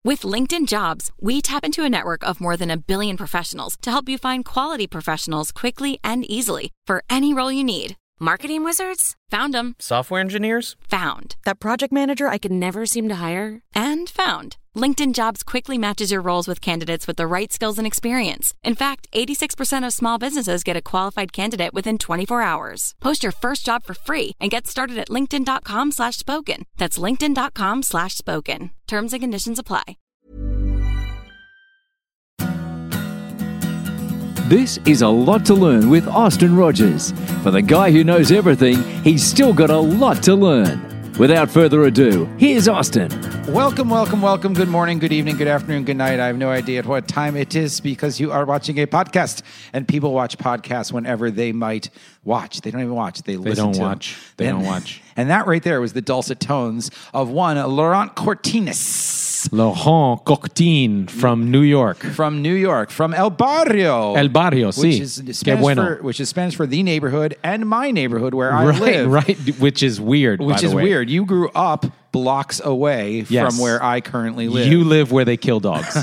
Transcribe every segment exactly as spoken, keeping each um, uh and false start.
With LinkedIn Jobs, we tap into a network of more than a billion professionals to help you find quality professionals quickly and easily for any role you need. Marketing wizards? Found them. Software engineers? Found. That project manager I could never seem to hire? And found. LinkedIn Jobs quickly matches your roles with candidates with the right skills and experience. In fact, eighty-six percent of small businesses get a qualified candidate within twenty-four hours. Post your first job for free and get started at linkedin.com slash spoken. That's linkedin.com slash spoken. Terms and conditions apply. This is A Lot to Learn with Austin Rogers. For the guy who knows everything, he's still got a lot to learn. Without further ado, here's Austin. Welcome, welcome, welcome. Good morning, good evening, good afternoon, good night. I have no idea at what time it is because you are watching a podcast, and people watch podcasts whenever they might watch. They don't even watch. They, they listen don't to watch. them. They and, don't watch. And that right there was the dulcet tones of one Laurent Cortines. Laurent Cortines from New York. From New York, from El Barrio. El Barrio, sí. Which is Spanish, bueno. for, which is Spanish for the neighborhood and my neighborhood where I right, live. Right, which is weird, Which by the is way. weird. You grew up blocks away Yes. from where I currently live. You live where they kill dogs.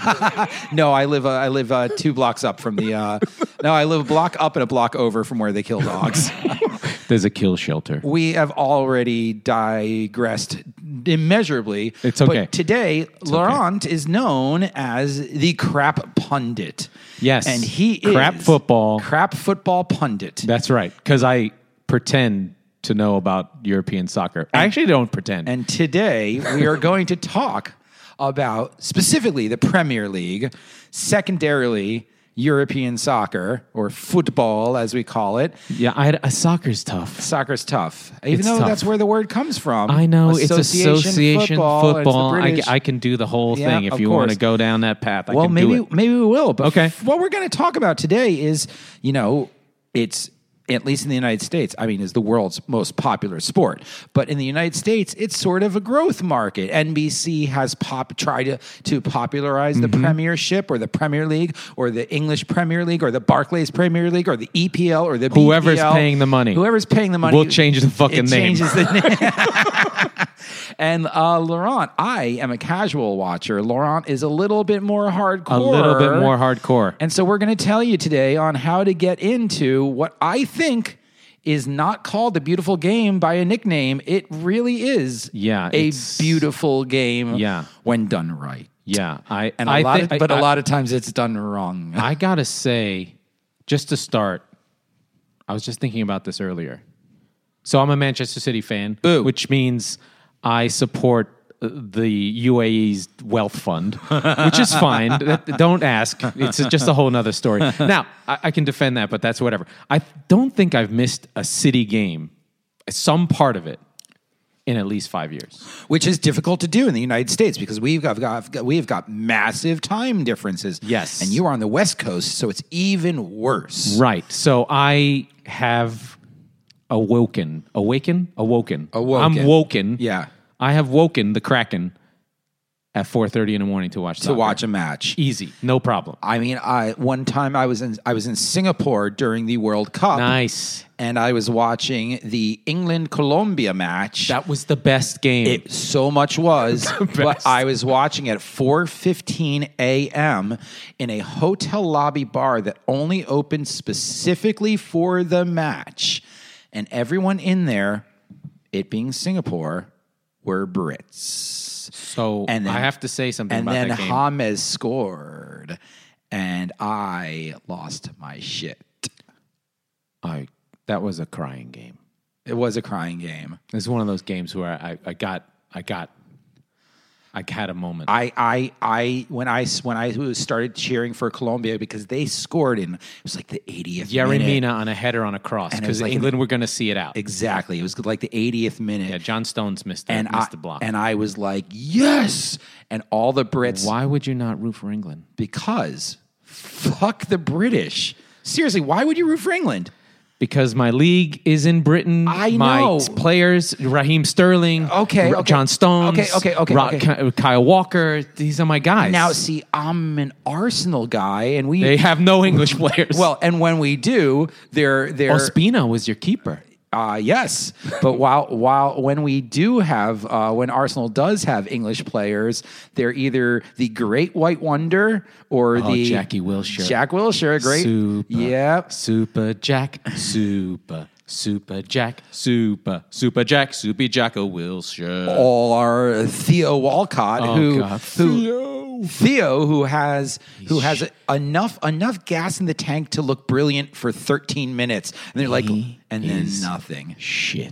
No, I live. Uh, I live uh, two blocks up from the. Uh, no, I live a block up and a block over from where they kill dogs. There's a kill shelter. We have already digressed immeasurably. It's okay. But today, It's Laurent okay. is known as the crap pundit. Yes, and he crap is football. Crap football pundit. That's right. Because I pretend to know about European soccer. I actually don't pretend. And today we are going to talk about specifically the Premier League, secondarily European soccer, or football as we call it. Yeah, I, uh, soccer's tough. Soccer's tough, even It's though tough. that's where the word comes from. I know, Association it's association football. football. I, British. I can do the whole Yeah, thing. If of you course. want to go down that path, I well, can maybe do it. maybe we will. But Okay. f- what we're going to talk about today is, you know, it's, at least in the United States, I mean, is the world's most popular sport. But in the United States, it's sort of a growth market. N B C has pop tried to, to popularize Mm-hmm. the Premiership or the Premier League or the English Premier League or the Barclays Premier League or the E P L or the B P L. Whoever's paying the money. Whoever's paying the money. We'll change the fucking it name. Changes the name. And uh, Laurent, I am a casual watcher. Laurent is a little bit more hardcore. A little bit more hardcore. And so we're going to tell you today on how to get into what I think is not called the beautiful game by a nickname. It really is Yeah, a it's- beautiful game Yeah. when done right. Yeah, I And a I lot thi- of, but I, a lot of times it's done wrong. I gotta say, just to start, I was just thinking about this earlier. So I'm a Manchester City fan, Boo. which means I support uh, the U A E's wealth fund, which is fine. That- Don't ask. It's just a whole nother story. Now, I, I can defend that, but that's whatever. I don't think I've missed a City game, some part of it, in at least five years. Which is difficult to do in the United States because we've got, got we've got massive time differences. Yes. And you are on the West Coast, so it's even worse. Right. So I have awoken. Awaken? Awoken. Awoken. I'm woken. Yeah. I have woken the Kraken at four thirty in the morning to watch To soccer. watch a match. Easy. No problem. I mean, I one time I was in I was in Singapore during the World Cup. Nice. And I was watching the England-Colombia match. That was the best game. It so much was, but best. I was watching at four fifteen a.m. in a hotel lobby bar that only opened specifically for the match. And everyone in there, it being Singapore, were Brits. so And then- I have to say something And about then that game. James scored, and I lost my shit. I, that was a crying game. It was a crying game. It was one of those games where I, I got, I got, I had a moment. I, I, I, when I, when I was started cheering for Colombia because they scored in, it was like the eightieth Yerry minute. Mina on a header on a cross And it was because like England an- were going to see it out. Exactly. It was like the eightieth minute. Yeah, John Stones missed the, and missed I, the block. and I was like, yes. And all the Brits, Why would you not root for England? because fuck the British. Seriously, why would you root for England? Because my league is in Britain. I my know. players, Raheem Sterling, Okay, R- okay. John Stones, Okay, okay, okay, Ro- okay. Ky- Kyle Walker. These are my guys. Now, see, I'm an Arsenal guy, and we they have no English players. well, and when we do, they're they're Ospina was your keeper. Uh, yes, but while while when we do have uh, when Arsenal does have English players, they're either the Great White Wonder or Oh, the Jackie Wilshere. Jack Wilshere, great, Super. yep. Super Jack. Super. Super Jack. Super. Super Jack. Super Jack o' Wilshere. Or Theo Walcott, Oh, who God. who Theo, who has who has Shit. enough enough gas in the tank to look brilliant for thirteen minutes, and they're like, He and then is nothing. Shit.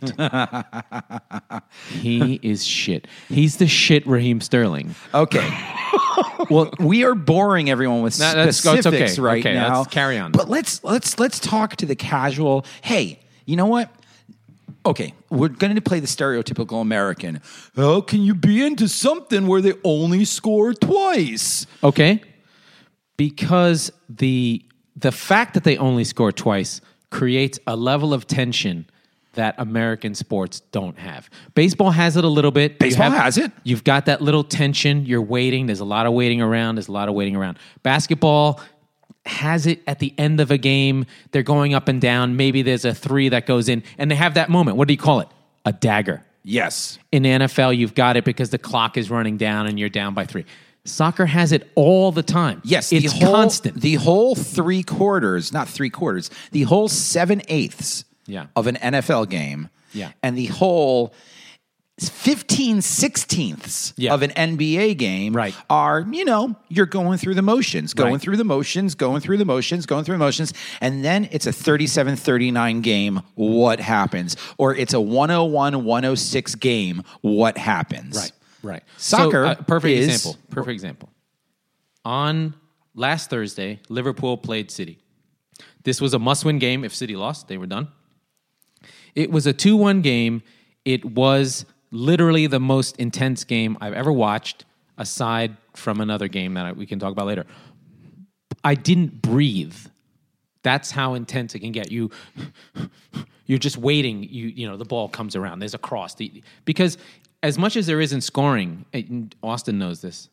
He is shit. He's the shit Raheem Sterling. Okay. Well, we are boring everyone with No, that's- oh, specifics it's okay. right Okay, now. let's carry on. But let's let's let's talk to the casual. Hey, you know what? Okay, we're going to play the stereotypical American. How can you be into something where they only score twice? Okay. Because the the fact that they only score twice creates a level of tension that American sports don't have. Baseball has it a little bit. You Baseball have- has it. You've got that little tension. You're waiting. There's a lot of waiting around. There's a lot of waiting around. Basketball has it at the end of a game. They're going up and down. Maybe there's a three that goes in, and they have that moment. What do you call it? A dagger. Yes. In the N F L, you've got it because the clock is running down and you're down by three. Soccer has it all the time. Yes, it's the whole, constant. The whole three quarters, not three quarters, the whole seven eighths Yeah. of an N F L game, Yeah. and the whole fifteen sixteenths Yeah. of an N B A game Right. are, you know, you're going through the motions, going Right. through the motions, going through the motions, going through the motions, and then it's a thirty-seven thirty-nine game. What happens? Or it's a one oh one one oh six game. What happens? Right, right. Soccer So, uh, perfect is- example. Perfect example. On last Thursday, Liverpool played City. This was a must-win game. If City lost, they were done. It was a two one game. It was literally the most intense game I've ever watched, aside from another game that I, we can talk about later. I didn't breathe. That's how intense it can get. You, you're just waiting. You, you know, the ball comes around. There's a cross. The, because as much as there is in scoring, and Austin knows this,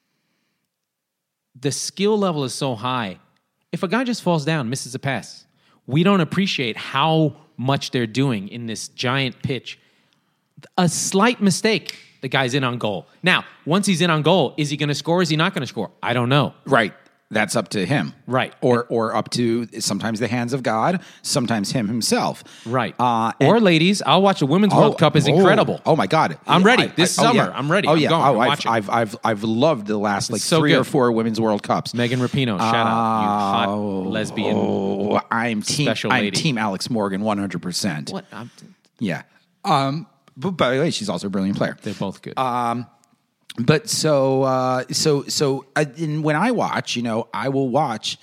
the skill level is so high. If a guy just falls down, misses a pass, we don't appreciate how much they're doing in this giant pitch. A slight mistake, the guy's in on goal. Now, once he's in on goal, is he going to score? Is he not going to score? I don't know. Right. That's up to him. Right. Or or up to sometimes the hands of God, sometimes him himself. Right. Uh, or and- ladies, I'll watch the Women's World Cup. is oh, incredible. Oh my God. I'm ready. I- This I- oh, summer, yeah. I'm ready. Oh I'm yeah. going. Oh, I'm I've, watching. I've I've I've loved the last like so three or good. four Women's World Cups. Megan Rapinoe, shout out. You hot lesbian. Oh, I'm team Special I'm lady. team Alex Morgan one hundred percent. What? I'm, Yeah. Um but by the way, she's also a brilliant player. they're both good. But so, uh, so, so, uh, and when I watch, you know, I will watch.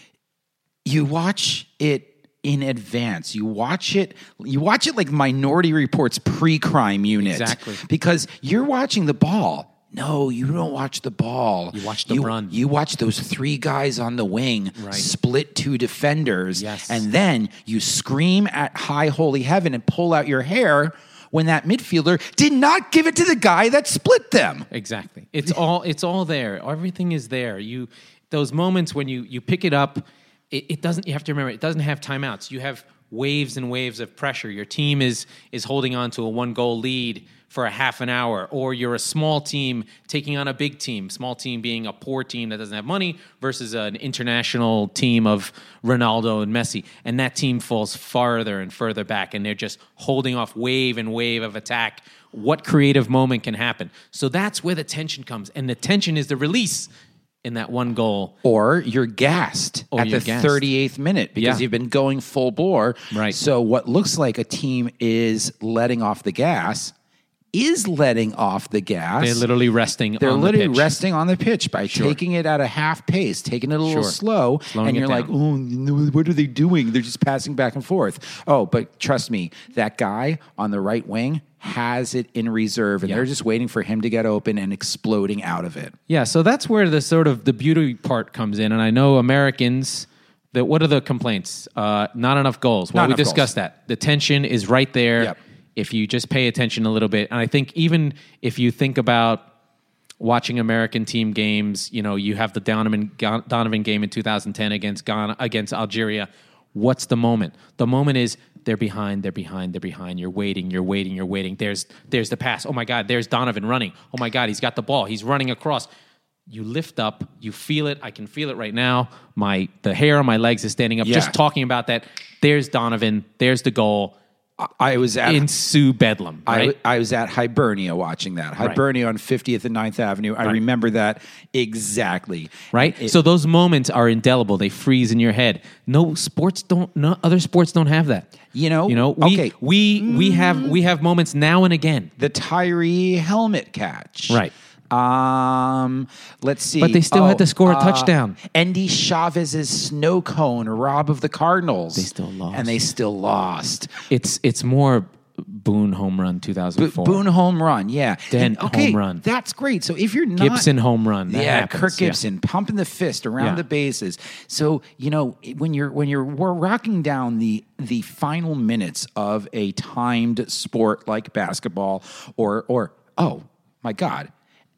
You watch it in advance. You watch it. You watch it like Minority Report's pre-crime unit, Exactly. because you're watching the ball. No, you don't watch the ball. You watch the you, run. You watch those three guys on the wing Right. split two defenders, Yes. and then you scream at high holy heaven and pull out your hair when that midfielder did not give it to the guy that split them. Exactly. It's all it's all there. Everything is there. You those moments when you you pick it up, it, it doesn't you have to remember it doesn't have timeouts. You have waves and waves of pressure. Your team is is holding on to a one goal lead for a half an hour, or you're a small team taking on a big team, small team being a poor team that doesn't have money versus an international team of Ronaldo and Messi. And that team falls farther and further back, and they're just holding off wave and wave of attack. What creative moment can happen? So that's where the tension comes. And the tension is the release in that one goal. Or you're gassed Or at you're the gassed. thirty-eighth minute because Yeah. you've been going full bore. Right. So what looks like a team is letting off the gas is letting off the gas. They're literally resting They're on literally the pitch. resting on the pitch by taking it at a half pace, taking it a little Sure. slow, Slowing and it you're like, down. "Oh, no, what are they doing? They're just passing back and forth." Oh, but trust me, that guy on the right wing has it in reserve, and Yeah. they're just waiting for him to get open and exploding out of it. Yeah, so that's where the sort of the beauty part comes in. And I know Americans, that what are the complaints? Uh, not enough goals. Well, Not we enough goals. discussed that. The tension is right there. Yep. If you just pay attention a little bit. And I think even if you think about watching American team games, you know, you have the Donovan, Donovan game in two thousand ten against Ghana, against Algeria. What's the moment? The moment is they're behind, they're behind, they're behind. You're waiting, you're waiting, you're waiting. There's there's the pass. Oh my God, there's Donovan running. Oh my God, he's got the ball. He's running across. You lift up, you feel it. I can feel it right now. My the hair on my legs is standing up. Yeah. Just talking about that. There's Donovan. There's the goal. I was at in Sue Bedlam, right? I, I was at Hibernia watching that. Hibernia right. on fiftieth and ninth Avenue. I right. remember that exactly. Right? It, so those moments are indelible. They freeze in your head. No sports don't no other sports don't have that. You know? You know, we okay. we we have we have moments now and again. The Tyree helmet catch. Right. Um, let's see. But they still oh, had to score a uh, touchdown. Andy Chavez's snow cone rob of the Cardinals. They still lost. And they still lost. It's it's more Boone home run two thousand four. Bo- Boone home run, yeah. Dent and, okay, home run. That's great. So if you're not Gibson home run, that yeah, happens. Kirk Gibson yeah. pumping the fist around yeah. the bases. So you know when you're when you're we're rocking down the the final minutes of a timed sport like basketball or or oh my God.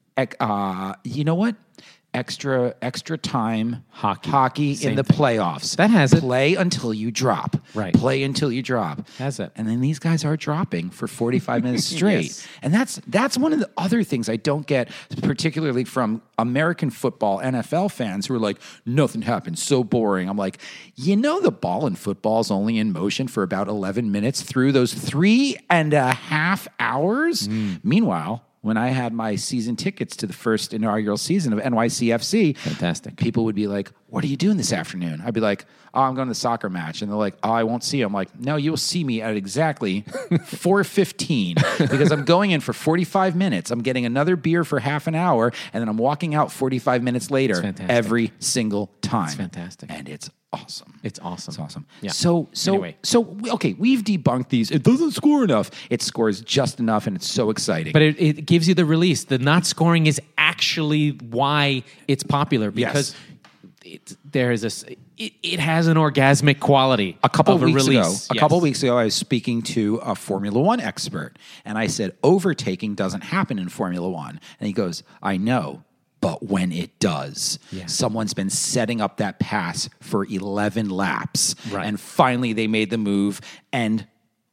Uh, you know what? Extra extra time hockey, hockey Same in the thing. playoffs. That has it. Play until you drop. Right. Play until you drop. Has it. And then these guys are dropping for forty-five minutes straight. Yes. And that's that's one of the other things I don't get, particularly from American football N F L fans who are like, nothing happens, so boring. I'm like, you know the ball in football is only in motion for about eleven minutes through those three and a half hours? Mm. Meanwhile, when I had my season tickets to the first inaugural season of N Y C F C, fantastic. People would be like, what are you doing this afternoon? I'd be like, oh, I'm going to the soccer match. And they're like, oh, I won't see you. I'm like, no, you'll see me at exactly four fifteen because I'm going in for forty-five minutes. I'm getting another beer for half an hour, and then I'm walking out forty-five minutes later every single time. It's fantastic. And it's awesome. It's awesome. It's awesome. Yeah. So, so, anyway. so, okay, we've debunked these. It doesn't score enough. It scores just enough, and it's so exciting. But it, it gives you the release. The not scoring is actually why it's popular because yes. it, there is a. It, it has an orgasmic quality. A couple of of weeks a release. ago, a yes. couple of weeks ago, I was speaking to a Formula One expert, and I said, overtaking doesn't happen in Formula One. And he goes, I know. But when it does, yeah. someone's been setting up that pass for eleven laps. Right. And finally they made the move and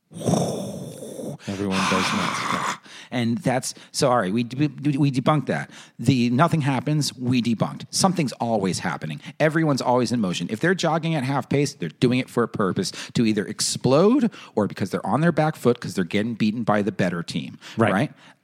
everyone goes nuts. Yeah. And that's, so all right, we, we we debunked that. The nothing happens, we debunked. Something's always happening. Everyone's always in motion. If they're jogging at half pace, they're doing it for a purpose to either explode or because they're on their back foot because they're getting beaten by the better team. Right. Right?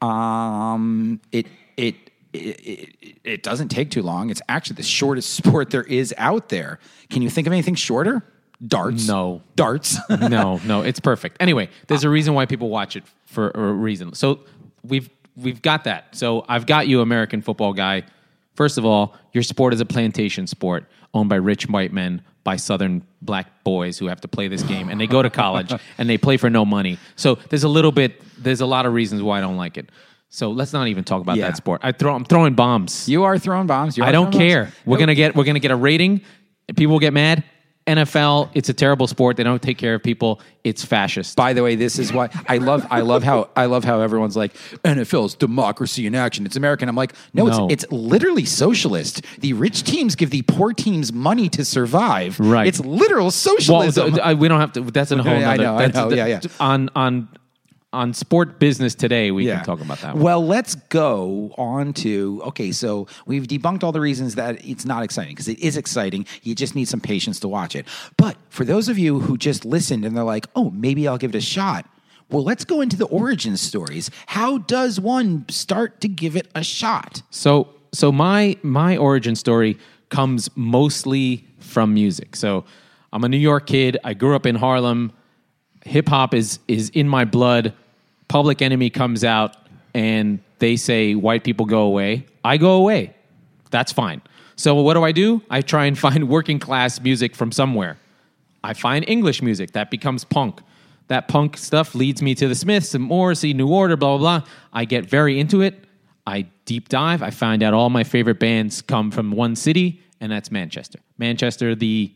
Um, it, it, It, it, it doesn't take too long. It's actually the shortest sport there is out there. Can you think of anything shorter? Darts. No. Darts. no, no, it's perfect. Anyway, there's a reason why people watch it for a reason. So we've we've got that. So I've got you, American football guy. First of all, your sport is a plantation sport owned by rich white men, by Southern black boys who have to play this game, and they go to college and they play for no money. So there's a little bit, there's a lot of reasons why I don't like it. So let's not even talk about Yeah. that sport. I throw, I'm throwing bombs. You are throwing bombs. You are I don't throwing care. bombs. We're Nope. gonna get we're gonna get a rating. People will get mad. N F L, it's a terrible sport. They don't take care of people. It's fascist. By the way, this is why I love. I love how I love how everyone's like N F L is democracy in action. It's American. I'm like, no, No. it's it's literally socialist. The rich teams give the poor teams money to survive. Right. It's literal Well, socialism. th- I- we don't have to. That's a whole. Yeah, I nother, know, I that's, know, that- yeah, yeah. On on on sport business today, we can talk about that one. Well, let's go on to, okay, so we've debunked all the reasons that it's not exciting, because it is exciting. You just need some patience to watch it. But for those of you who just listened and they're like, oh, maybe I'll give it a shot. Well, let's go into the origin stories. How does one start to give it a shot? So so my my origin story comes mostly from music. So I'm a New York kid. I grew up in Harlem. Hip hop is is in my blood. Public Enemy comes out and they say white people go away. I go away. That's fine. So what do I do? I try and find working class music from somewhere. I find English music. That becomes punk. That punk stuff leads me to the Smiths and Morrissey, New Order, blah, blah, blah. I get very into it. I deep dive. I find out all my favorite bands come from one city, and that's Manchester. Manchester, the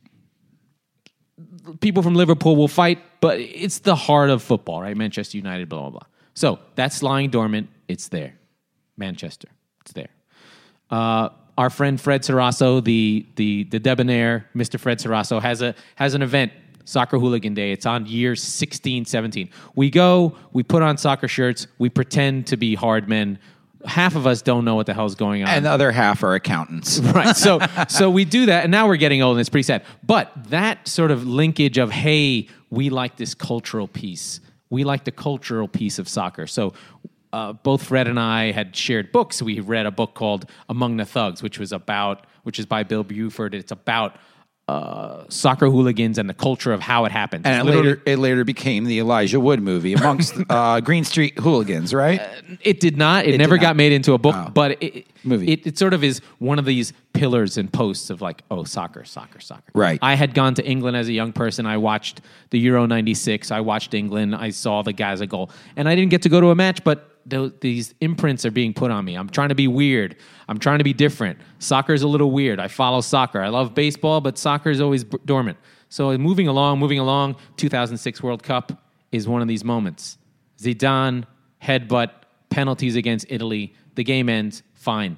people from Liverpool will fight, but it's the heart of football, right? Manchester United, blah, blah, blah. So that's lying dormant. It's there. Manchester. It's there. Uh, our friend Fred Sarasso, the the the debonair Mister Fred Sarasso, has a has an event, Soccer Hooligan Day. It's on year sixteen, seventeen. We go, we put on soccer shirts, we pretend to be hard men. Half of us don't know what the hell's going on. And the other half are accountants. Right. So so we do that, and now we're getting old, and it's pretty sad. But that sort of linkage of, hey, we like this cultural piece. We like the cultural piece of soccer. So uh, both Fred and I had shared books. We read a book called Among the Thugs, which was about, which is by Bill Buford. It's about uh, soccer hooligans and the culture of how it happened. And it later, it later became the Elijah Wood movie, Amongst uh, Green Street Hooligans, right? Uh, it did not. It, It never did got not. made into a book, Oh. but it, Movie. It, it sort of is one of these pillars and posts of like, oh, soccer, soccer, soccer. Right. I had gone to England as a young person. I watched the Euro ninety-six. I watched England. I saw the Gaza goal. And I didn't get to go to a match, but th- these imprints are being put on me. I'm trying to be weird. I'm trying to be different. Soccer is a little weird. I follow soccer. I love baseball, but soccer is always b- dormant. So moving along, moving along, two thousand six World Cup is one of these moments. Zidane, headbutt, penalties against Italy. The game ends, fine.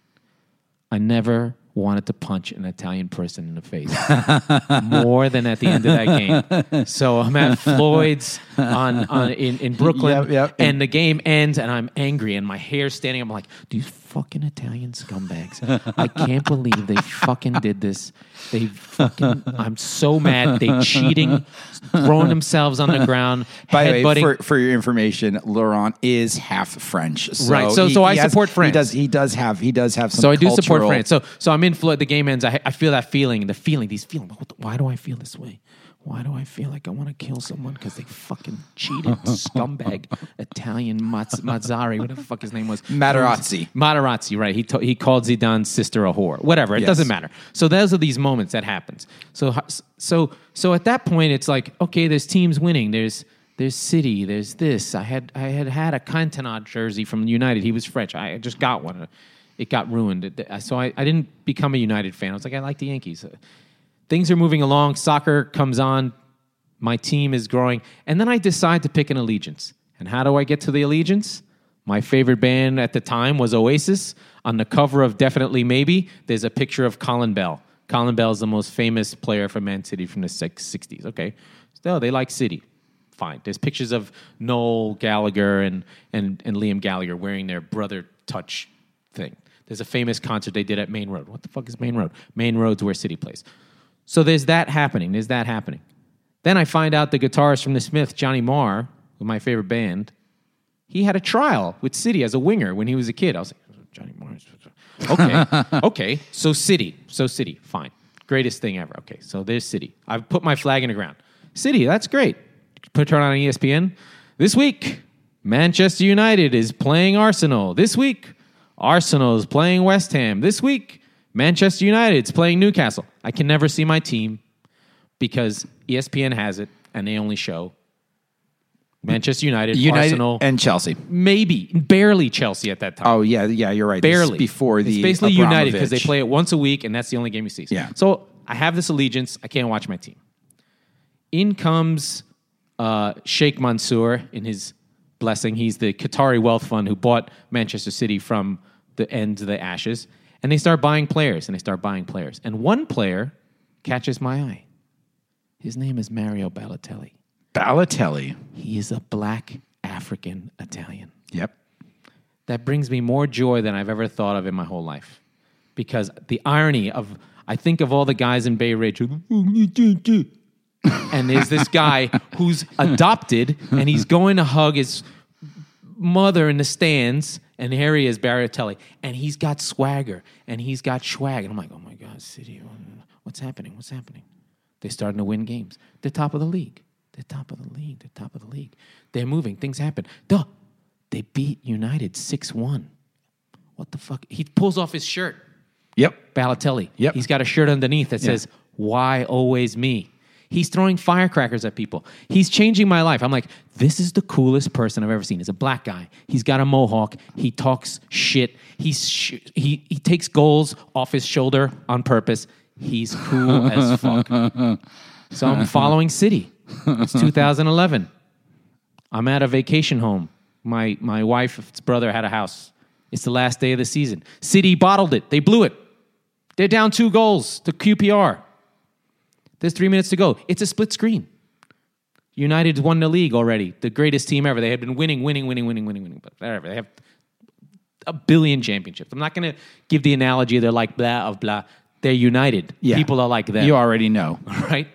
I never wanted to punch an Italian person in the face more than at the end of that game. So I'm at Floyd's on, on in, in Brooklyn, Yep, yep. and the game ends, and I'm angry, and my hair's standing up. I'm like, these fucking Italian scumbags. I can't believe they fucking did this. They fucking, I'm so mad. They cheating, throwing themselves on the ground, By the way, headbutting. for, for your information, Laurent is half French. So Right, so- so I has- support France. He does. He does have. He does have some. So I do support cultural- France. So so I'm in Floyd. The game ends. I, I feel that feeling. The feeling. These feelings. What the, why do I feel this way? Why do I feel like I want to kill someone because they fucking cheated? Scumbag Italian Mazz- Mazzari, whatever the fuck his name was. Materazzi. Materazzi, right. He to, he called Zidane's sister a whore. Whatever. It Yes. doesn't matter. So those are these moments that happens. So so so at that point, it's like, okay, there's teams winning. There's there's City. There's this. I had I had had a Cantona jersey from United. He was French. I just got one. It got ruined. So I, I didn't become a United fan. I was like, I like the Yankees. Things are moving along. Soccer comes on. My team is growing. And then I decide to pick an allegiance. And how do I get to the allegiance? My favorite band at the time was Oasis. On the cover of Definitely Maybe, there's a picture of Colin Bell. Colin Bell is the most famous player for Man City from the sixties. Okay. Still, they like City. Fine. There's pictures of Noel Gallagher and, and, and Liam Gallagher wearing their brother touch thing. There's a famous concert they did at Main Road. What the fuck is Main Road? Main Road's where City plays. So there's that happening. There's that happening. Then I find out the guitarist from the Smiths, Johnny Marr, with my favorite band, he had a trial with City as a winger when he was a kid. I was like, Johnny Marr. Okay, okay. So City, so City, fine, greatest thing ever. Okay, so there's City. I've put my flag in the ground. City, that's great. Put turn on E S P N this week. Manchester United is playing Arsenal this week. Arsenal is playing West Ham this week. Manchester United is playing Newcastle. I can never see my team because E S P N has it, and they only show Manchester United, United Arsenal, and Chelsea. maybe, barely Chelsea at that time. Oh yeah, yeah, you're right. This is Barely. before the It's basically United because they Abramovich. play it once a week, and that's the only game you see. Yeah. So I have this allegiance. I can't watch my team. In comes uh, Sheikh Mansour in his blessing. He's the Qatari wealth fund who bought Manchester City from the end to the ashes. And they start buying players, and they start buying players. And one player catches my eye. His name is Mario Balotelli. Balotelli. He is a black African Italian. Yep. That brings me more joy than I've ever thought of in my whole life. Because the irony of, I think of all the guys in Bay Ridge, who, and there's this guy who's adopted, and he's going to hug his mother in the stands, and here he is, Balotelli, and he's got swagger, and he's got swag. And I'm like, oh my God, City, what's happening? What's happening? They're starting to win games. They're top of the league. They're top of the league. They're top of the league. They're moving. Things happen. Duh. They beat United six one. What the fuck? He pulls off his shirt. Yep. Balotelli. Yep. He's got a shirt underneath that Yeah. says, why always me? He's throwing firecrackers at people. He's changing my life. I'm like, this is the coolest person I've ever seen. He's a black guy. He's got a mohawk. He talks shit. He's sh- he, he takes goals off his shoulder on purpose. He's cool as fuck. So I'm following City. It's two thousand eleven. I'm at a vacation home. My my wife's brother had a house. It's the last day of the season. City bottled it. They blew it. They're down two goals to Q P R. There's three minutes to go. It's a split screen. United won the league already. The greatest team ever. They had been winning, winning, winning, winning, winning, winning. But whatever. They have a billion championships. I'm not going to give the analogy they're like blah of blah. They're United. Yeah. People are like them. You already know. Right?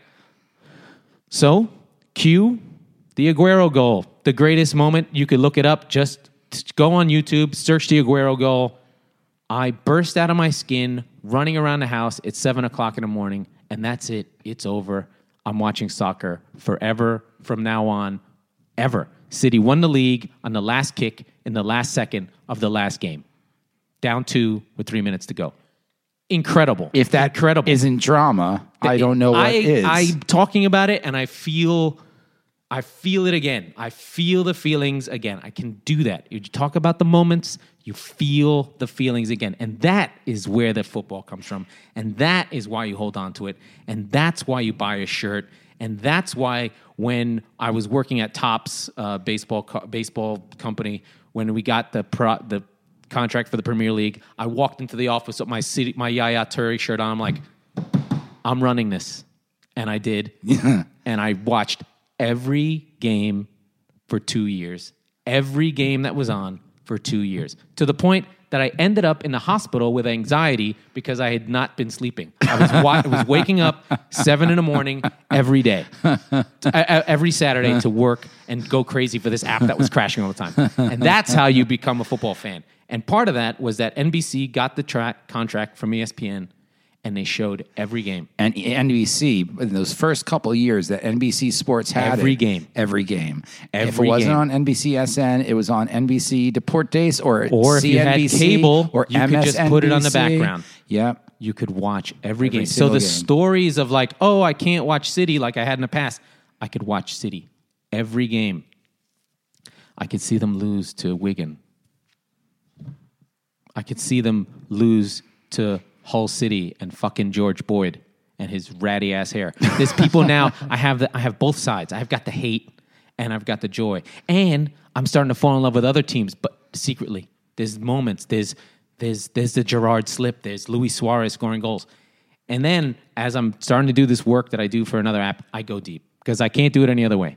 So, cue the Aguero goal. The greatest moment. You could look it up. Just go on YouTube, search the Aguero goal. I burst out of my skin, running around the house. It's seven o'clock in the morning, and that's it. It's over. I'm watching soccer forever from now on, ever. City won the league on the last kick in the last second of the last game. Down two with three minutes to go. Incredible. If that Incredible. isn't drama, I don't know what I, is. I'm talking about it, and I feel... I feel it again. I feel the feelings again. I can do that. You talk about the moments, you feel the feelings again. And that is where the football comes from. And that is why you hold on to it. And that's why you buy a shirt. And that's why when I was working at Topps uh, baseball co- baseball company, when we got the pro- the contract for the Premier League, I walked into the office with my city, my Yaya Toure shirt on. I'm like, I'm running this. And I did. Yeah. And I watched every game for two years. Every game that was on for two years. To the point that I ended up in the hospital with anxiety because I had not been sleeping. I was, wa- I was waking up seven in the morning every day. To, uh, every Saturday to work and go crazy for this app that was crashing all the time. And that's how you become a football fan. And part of that was that N B C got the tra- contract from E S P N, and they showed every game. And N B C, in those first couple of years that N B C Sports had Every it, game. Every game. Every if it wasn't game. on N B C S N, it was on N B C Deportes or, Or if C you N B C had cable, or you M S N B C. could just put it on the background. Yep. You could watch every, Every game. So single the game. stories of like, oh, I can't watch City like I had in the past. I could watch City every game. I could see them lose to Wigan. I could see them lose to Hull City and fucking George Boyd and his ratty ass hair. There's people now. I have the, I have both sides. I've got the hate and I've got the joy, and I'm starting to fall in love with other teams, but secretly. There's moments. There's there's there's the Gerrard slip. There's Luis Suarez scoring goals, and then as I'm starting to do this work that I do for another app, I go deep because I can't do it any other way.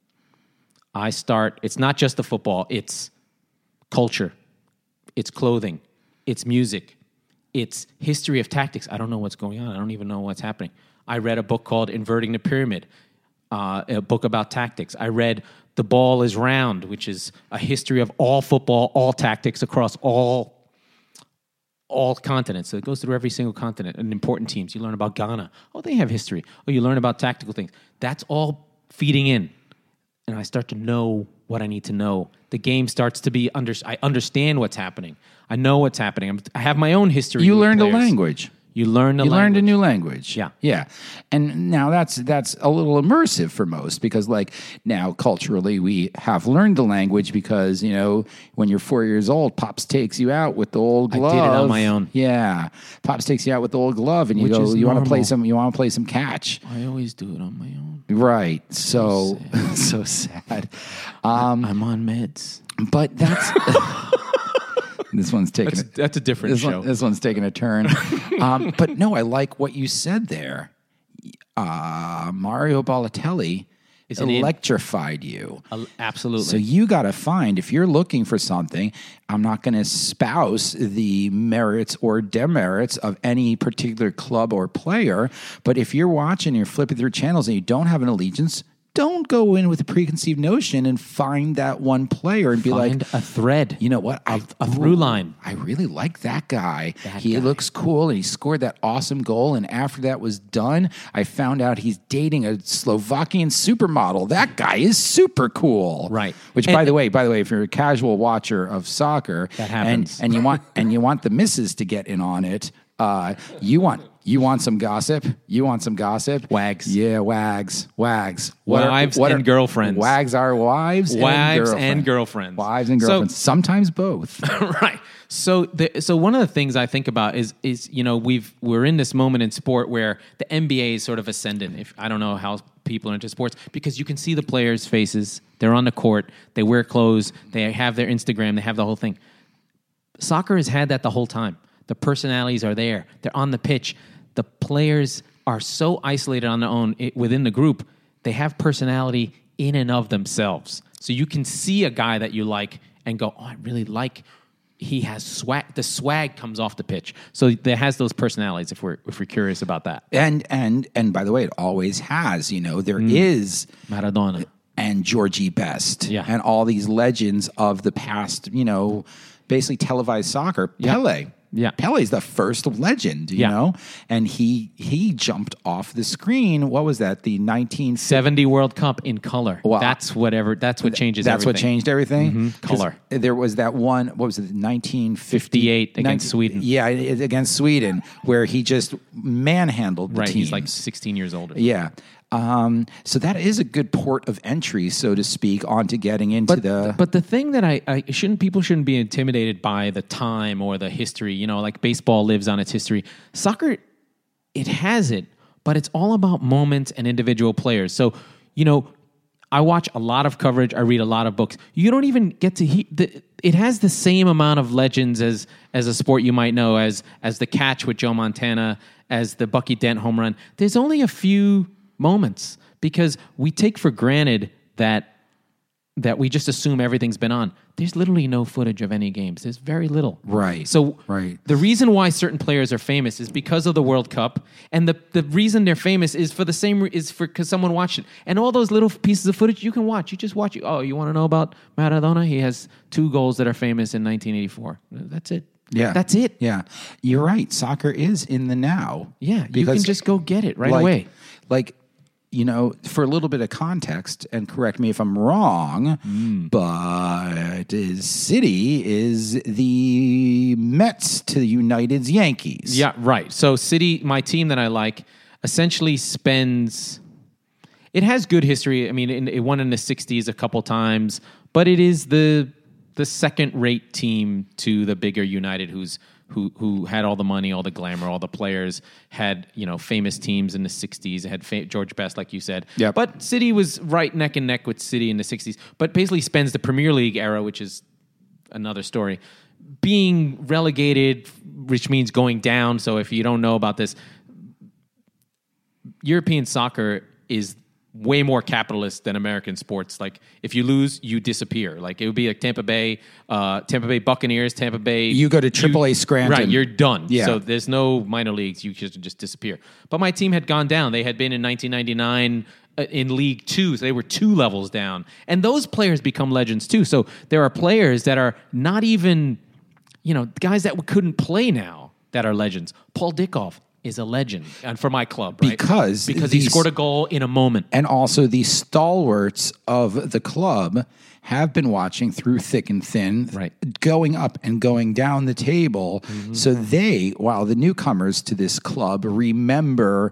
I start. It's not just the football. It's culture. It's clothing. It's music. It's history of tactics. I don't know what's going on. I don't even know what's happening. I read a book called Inverting the Pyramid, uh, a book about tactics. I read The Ball is Round, which is a history of all football, all tactics across all all continents. So it goes through every single continent and important teams. You learn about Ghana. Oh, they have history. Oh, you learn about tactical things. That's all feeding in. And I start to know what I need to know. The game starts to be, under, I understand what's happening. I know what's happening. I'm, I have my own history. You with learned players. a language. You learn the you language. learned a new language. Yeah. Yeah. And now that's that's a little immersive for most because like now culturally we have learned the language because, you know, when you're four years old, Pops takes you out with the old glove. I did it on my own. Yeah. Pops takes you out with the old glove and you Which go, is you want to play normal. some you want to play some catch. I always do it on my own. Right. So so sad. Um, I'm on meds. but that's This one's taking That's, a, that's a different this, show. one, this one's taking a turn. um, but no, I like what you said there. Uh, Mario Balotelli Is an in- electrified you. Uh, Absolutely. So you got to find, if you're looking for something, I'm not going to espouse the merits or demerits of any particular club or player, but if you're watching, you're flipping through channels and you don't have an allegiance, don't go in with a preconceived notion and find that one player and be Find like, a thread. you know what? I, a through line. I really like that guy. That he guy. looks cool and he scored that awesome goal. And after that was done, I found out he's dating a Slovakian supermodel. That guy is super cool. Right. Which, And- by the way, by the way, if you're a casual watcher of soccer That happens. and, and you want and you want the missus to get in on it, uh, you want you want some gossip. You want some gossip. Wags. Yeah, wags, wags. Wives and girlfriends. Wags are wives, Wives and and girlfriends. girlfriends. Wives and So- girlfriends. Sometimes both. Right. So, the, so one of the things I think about is, is you know, we've we're in this moment in sport where the N B A is sort of ascendant. If I don't know how people are into sports because you can see the players' faces. They're on the court. They wear clothes. They have their Instagram. They have the whole thing. Soccer has had that the whole time. The personalities are there. They're on the pitch. The players are so isolated on their own it, within the group. They have personality in and of themselves. So you can see a guy that you like and go, oh, I really like. He has swag. The swag comes off the pitch. So there has those personalities. If we're if we're curious about that. And and and by the way, it always has. You know, there mm. is Maradona and Georgie Best, yeah. and all these legends of the past. You know, basically televised soccer. Yeah. Pele. Yeah. Pele's the first legend, you yeah. know? And he he jumped off the screen. What was that? The nineteen seventy World Cup in color. Wow. That's whatever that's what changes That's everything. what changed everything? Mm-hmm. Color. There was that one, what was it, nineteen fifty-eight against nineteen Sweden. Yeah, against Sweden, where he just manhandled the right, team. He's like sixteen years older. Yeah. Um, so that is a good port of entry, so to speak, onto getting into but, the. But the thing that I, I shouldn't people shouldn't be intimidated by the time or the history. You know, like baseball lives on its history. Soccer, it has it, but it's all about moments and individual players. So, you know, I watch a lot of coverage. I read a lot of books. You don't even get to hear. The, it has the same amount of legends as as a sport you might know, as as the catch with Joe Montana, as the Bucky Dent home run. There's only a few moments because we take for granted that that we just assume everything's been on. There's literally no footage of any games. There's very little. Right. So right. the reason why certain players are famous is because of the World Cup, and the, the reason they're famous is for the same is for because someone watched it. And all those little pieces of footage you can watch. You just watch it. Oh, you want to know about Maradona? He has two goals that are famous in nineteen eighty-four. That's it. Yeah. That's it. Yeah. You're right. Soccer is in the now. Yeah. You can just go get it right like, away. Like, you know, for a little bit of context, and correct me if I'm wrong, mm. but is City is the Mets to United's Yankees. Yeah, right. So City, my team that I like, essentially spends... It has good history. I mean, it, it won in the sixties a couple times, but it is the the second-rate team to the bigger United, who's who who had all the money, all the glamour, all the players, had, you know, famous teams in the sixties. It had fa- George Best, like you said. Yep. But City was right neck and neck with City in the sixties, but basically spends the Premier League era, which is another story, being relegated, which means going down. So if you don't know about this, European soccer is way more capitalist than American sports. Like, if you lose, you disappear. Like, it would be like Tampa Bay, uh, Tampa Bay Buccaneers, Tampa Bay. You go to triple A Scranton. Right, you're done. Yeah. So there's no minor leagues. You just, just disappear. But my team had gone down. They had been in nineteen ninety-nine uh, in League Two. So they were two levels down. And those players become legends too. So there are players that are not even, you know, guys that couldn't play now that are legends. Paul Dickoff is a legend, and for my club, right? Because because he these, scored a goal in a moment. And also the stalwarts of the club have been watching through thick and thin, right, going up and going down the table. Mm-hmm. So they, while the newcomers to this club remember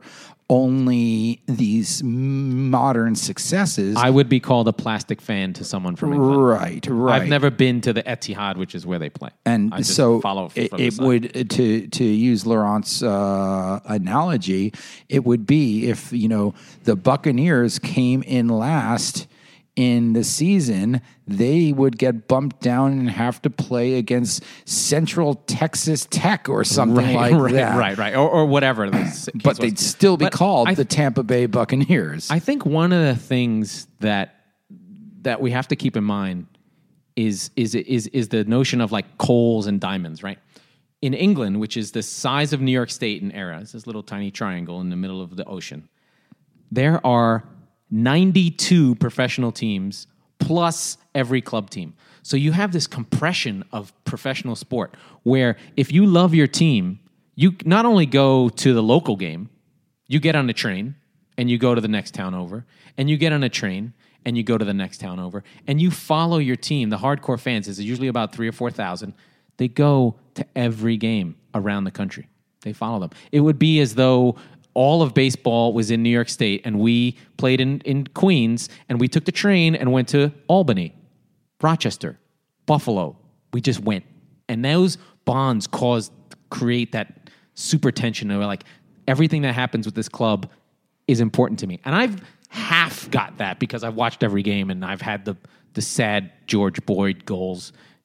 only these modern successes. I would be called a plastic fan to someone from England. Right, right. I've never been to the Etihad, which is where they play. And I just so follow it, from the it side. would, to to use Laurent's uh, analogy, it would be if, you know, the Buccaneers came in last in the season, they would get bumped down and have to play against Central Texas Tech or something right, like right, that. Right, right, or, or whatever. But they'd still be but called I, the Tampa Bay Buccaneers. I think one of the things that that we have to keep in mind is is is is the notion of like coals and diamonds, right? In England, which is the size of New York State in era, it's this little tiny triangle in the middle of the ocean. There are ninety-two professional teams plus every club team. So you have this compression of professional sport where if you love your team, you not only go to the local game, you get on a train and you go to the next town over, and you get on a train and you go to the next town over, and you follow your team. The hardcore fans, is usually about three or four thousand. They go to every game around the country. They follow them. It would be as though all of baseball was in New York State, and we played in, in Queens, and we took the train and went to Albany, Rochester, Buffalo. We just went. And those bonds caused, create that super tension. And we're like, everything that happens with this club is important to me. And I've half got that because I've watched every game, and I've had the, the sad George Boyd goals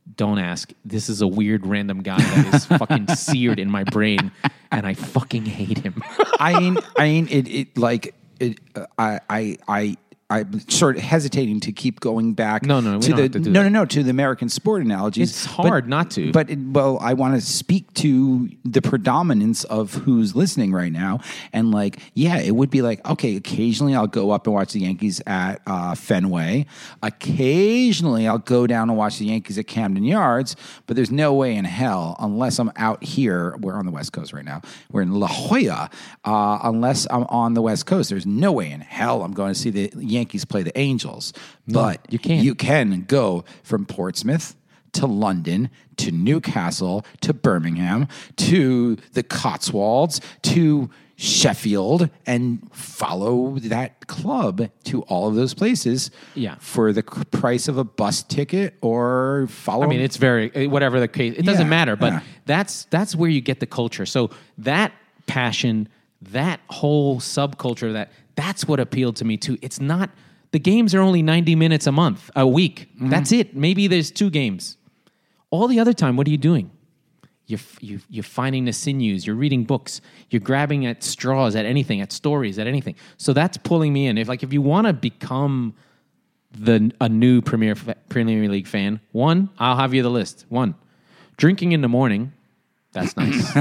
Don't ask. This is a weird random guy that is fucking seared in my brain, and I fucking hate him. I mean, I mean, it, it like, it, uh, I, I, I, I'm sort of hesitating to keep going back. No, no, we to don't the have to do no, that. no, no, to the American sport analogies. It's hard but, not to. But it, well, I want to speak to the predominance of who's listening right now, and like, yeah, it would be like, okay, occasionally I'll go up and watch the Yankees at uh, Fenway. Occasionally I'll go down and watch the Yankees at Camden Yards. But there's no way in hell, unless I'm out here. We're on the West Coast right now. We're in La Jolla. Uh, unless I'm on the West Coast, there's no way in hell I'm going to see the Yankees play the Angels. But you can't. You can go from Portsmouth to London to Newcastle to Birmingham to the Cotswolds to Sheffield and follow that club to all of those places Yeah. for the c- price of a bus ticket or follow. I mean, it's very whatever the case. It doesn't Yeah, matter, but yeah. that's that's where you get the culture. So that passion, that whole subculture, that that's what appealed to me too. It's not the games are only ninety minutes a month, a week. Mm-hmm. That's it. Maybe there's two games. All the other time, what are you doing? You're, you, you're finding the sinews. You're reading books. You're grabbing at straws, at anything, at stories, at anything. So that's pulling me in. If like if you want to become the a new Premier Premier League fan, one, I'll have you the list. One, drinking in the morning. That's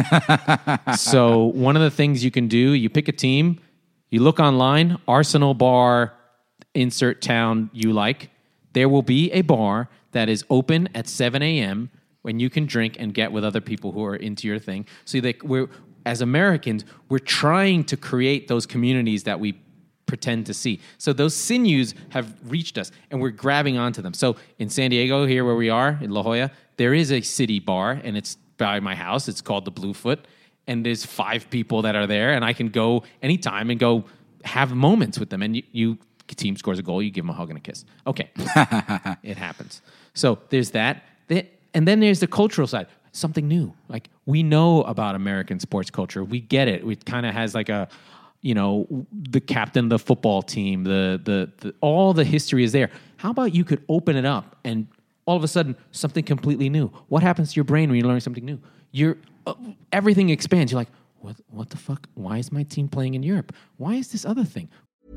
nice. So one of the things you can do, you pick a team, you look online, Arsenal bar, insert town you like. There will be a bar that is open at seven a.m. when you can drink and get with other people who are into your thing. So like we're as Americans, we're trying to create those communities that we pretend to see. So those sinews have reached us, and we're grabbing onto them. So in San Diego, here where we are, in La Jolla, there is a city bar, and it's by my house. It's called the Bluefoot, and there's five people that are there, and I can go anytime and go have moments with them. And you, you team scores a goal, you give them a hug and a kiss. Okay. It happens. So there's that. And then there's the cultural side. Something new. Like, we know about American sports culture. We get it. It kind of has like a, you know, the captain of the football team, the, the the all the history is there. How about you could open it up and all of a sudden something completely new? What happens to your brain when you learn something new? You're uh, everything expands. You're like, what what the fuck? Why is my team playing in Europe? Why is this other thing?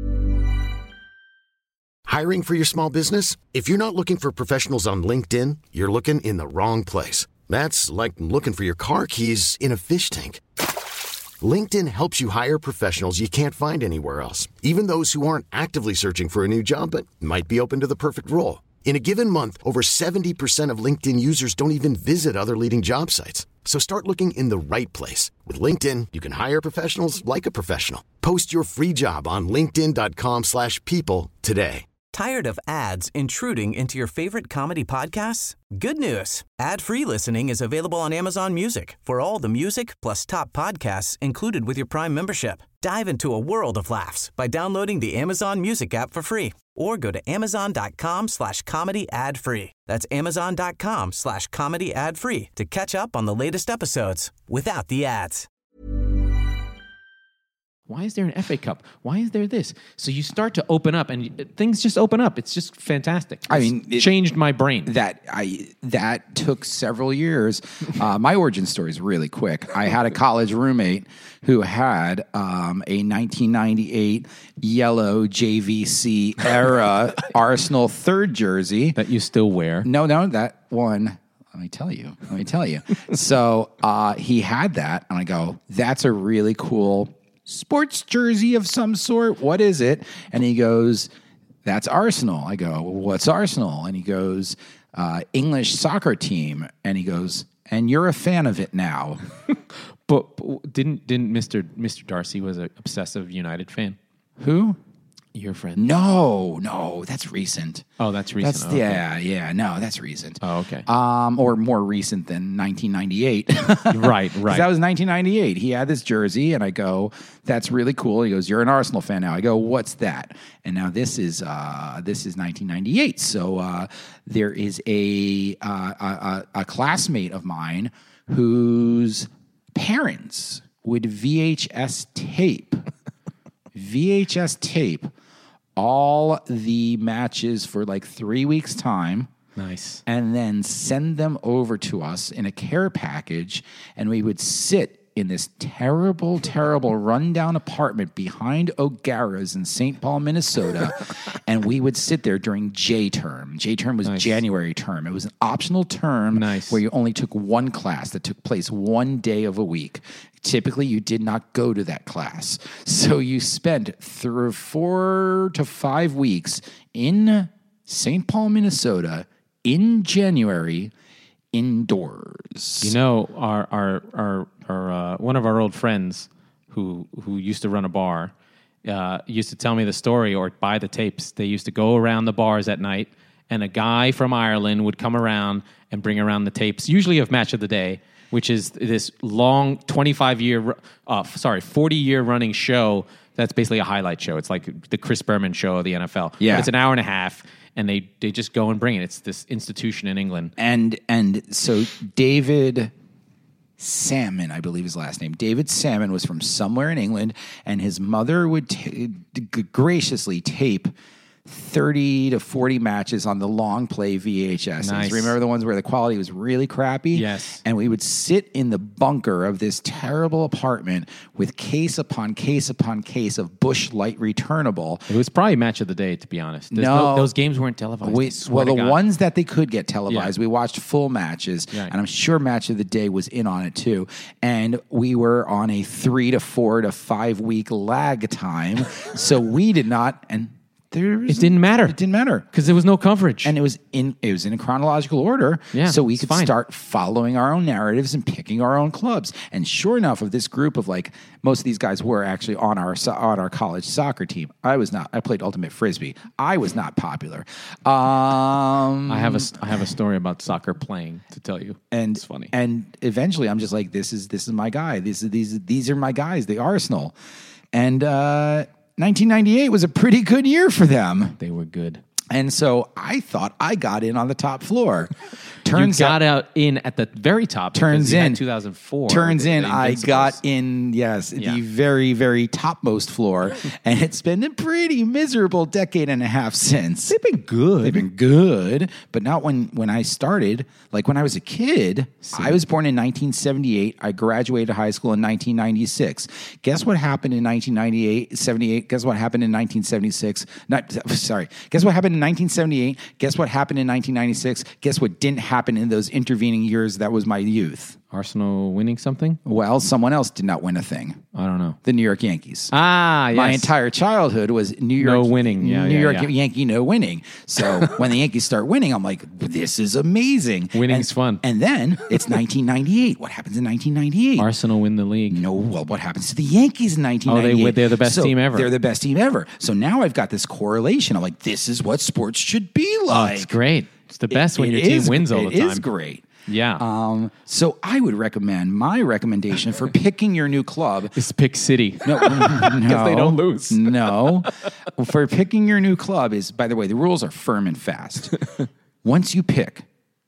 Hiring for your small business? If you're not looking for professionals on LinkedIn, you're looking in the wrong place. That's like looking for your car keys in a fish tank. LinkedIn helps you hire professionals you can't find anywhere else, even those who aren't actively searching for a new job but might be open to the perfect role. In a given month, over seventy percent of LinkedIn users don't even visit other leading job sites. So start looking in the right place. With LinkedIn, you can hire professionals like a professional. Post your free job on linkedin.com slash people today. Tired of ads intruding into your favorite comedy podcasts? Good news. Ad-free listening is available on Amazon Music for all the music plus top podcasts included with your Prime membership. Dive into a world of laughs by downloading the Amazon Music app for free or go to amazon.com slash comedy ad free. That's amazon.com slash comedy ad free to catch up on the latest episodes without the ads. Why is there an F A Cup? Why is there this? So you start to open up, and things just open up. It's just fantastic. It's I mean, it, changed my brain. That I that took several years. Uh, my origin story is really quick. I had a college roommate who had um, a nineteen ninety-eight yellow J V C era Arsenal third jersey that you still wear. No, no, that one. Let me tell you. Let me tell you. So uh, he had that, and I go, "That's a really cool sports jersey of some sort. What is it?" And he goes, "That's Arsenal." I go, "Well, what's Arsenal?" And he goes, uh, "English soccer team." And he goes, "And you're a fan of it now." but, but didn't didn't Mister Mister Darcy was an obsessive United fan? Who? Your friend? No, no, that's recent. Oh, that's recent. That's oh, okay. yeah, yeah. No, that's recent. Oh, okay. Um, or more recent than nineteen ninety-eight. Right, right. That was nineteen ninety-eight. He had this jersey, and I go, "That's really cool." He goes, "You're an Arsenal fan now." I go, "What's that?" And now this is uh, this is nineteen ninety-eight. So uh, there is a, uh, a a classmate of mine whose parents would V H S tape, V H S tape. all the matches for like three weeks' time Nice. and then send them over to us in a care package, and we would sit in this terrible, terrible rundown apartment behind O'Gara's in Saint Paul, Minnesota, and we would sit there during J term. J term was Nice. January term. It was an optional term Nice. where you only took one class that took place one day of a week. Typically, you did not go to that class. So you spent through four to five weeks in Saint Paul, Minnesota, in January, indoors. You know, our our our, our uh, one of our old friends who who used to run a bar uh, used to tell me the story or buy the tapes. They used to go around the bars at night, and a guy from Ireland would come around and bring around the tapes, usually of Match of the Day, which is this long twenty-five year, uh, sorry, forty year running show. That's basically a highlight show. It's like the Chris Berman show of the N F L. Yeah. But it's an hour and a half. And they, they just go and bring it. It's this institution in England. And and so David Salmon, I believe his last name, David Salmon was from somewhere in England, and his mother would t- graciously tape thirty to forty matches on the long play V H S. Nice. Remember the ones where the quality was really crappy? Yes. And we would sit in the bunker of this terrible apartment with case upon case upon case of Busch Light returnable. It was probably Match of the Day, to be honest. There's No. those games weren't televised. We, I swear well, to the God. ones that they could get televised, Yeah. we watched full matches, Right. and I'm sure Match of the Day was in on it too. And we were on a three to four to five week lag time, so we did not. And there It didn't matter. It didn't matter. because there was no coverage. And it was in it was in a chronological order, Yeah, so we it's could fine. start following our own narratives and picking our own clubs. And sure enough, of this group of like most of these guys were actually on our so- on our college soccer team. I was not. I played ultimate frisbee. I was not popular. Um, I have a I have a story about soccer playing to tell you. and it's funny. And eventually, I'm just like, this is this is my guy. These are these these are my guys. The Arsenal, and uh, nineteen ninety-eight was a pretty good year for them. They were good. And so I thought I got in on the top floor. You Turns got out, out in at the very top. because turns you had in two thousand four. Turns the- in, the I Invincibles. got in. Yes, Yeah. the very very topmost floor, and it's been a pretty miserable decade and a half since. They've been good. They've been good, but not when when I started. Like when I was a kid, I was born in nineteen seventy-eight. I graduated high school in nineteen ninety-six. Guess what happened in nineteen ninety-eight, seventy-eight? Guess what happened in nineteen seventy-six? Not, sorry. Guess what happened in nineteen seventy-eight? Guess what happened in nineteen ninety-six? Guess what didn't happen in those intervening years? That was my youth. Arsenal winning something? Well, someone else did not win a thing. I don't know. The New York Yankees. Ah, yes. My entire childhood was New York No winning. Yeah, New yeah, York yeah. Yankee no winning. So when the Yankees start winning, I'm like, this is amazing. Winning's and, fun. And then it's nineteen ninety-eight. What happens in nineteen ninety-eight? Arsenal win the league. No, well, what happens to the Yankees in nineteen ninety-eight? Oh, they- they're the best So team ever. They're the best team ever. So now I've got this correlation. I'm like, this is what sports should be like. It's great. It's the best when It your team is- wins all the time. It is great. Yeah. Um, so I would recommend my recommendation for picking your new club. It's Pick City. No, no, they don't lose. No, for picking your new club is, by the way, the rules are firm and fast. Once you pick,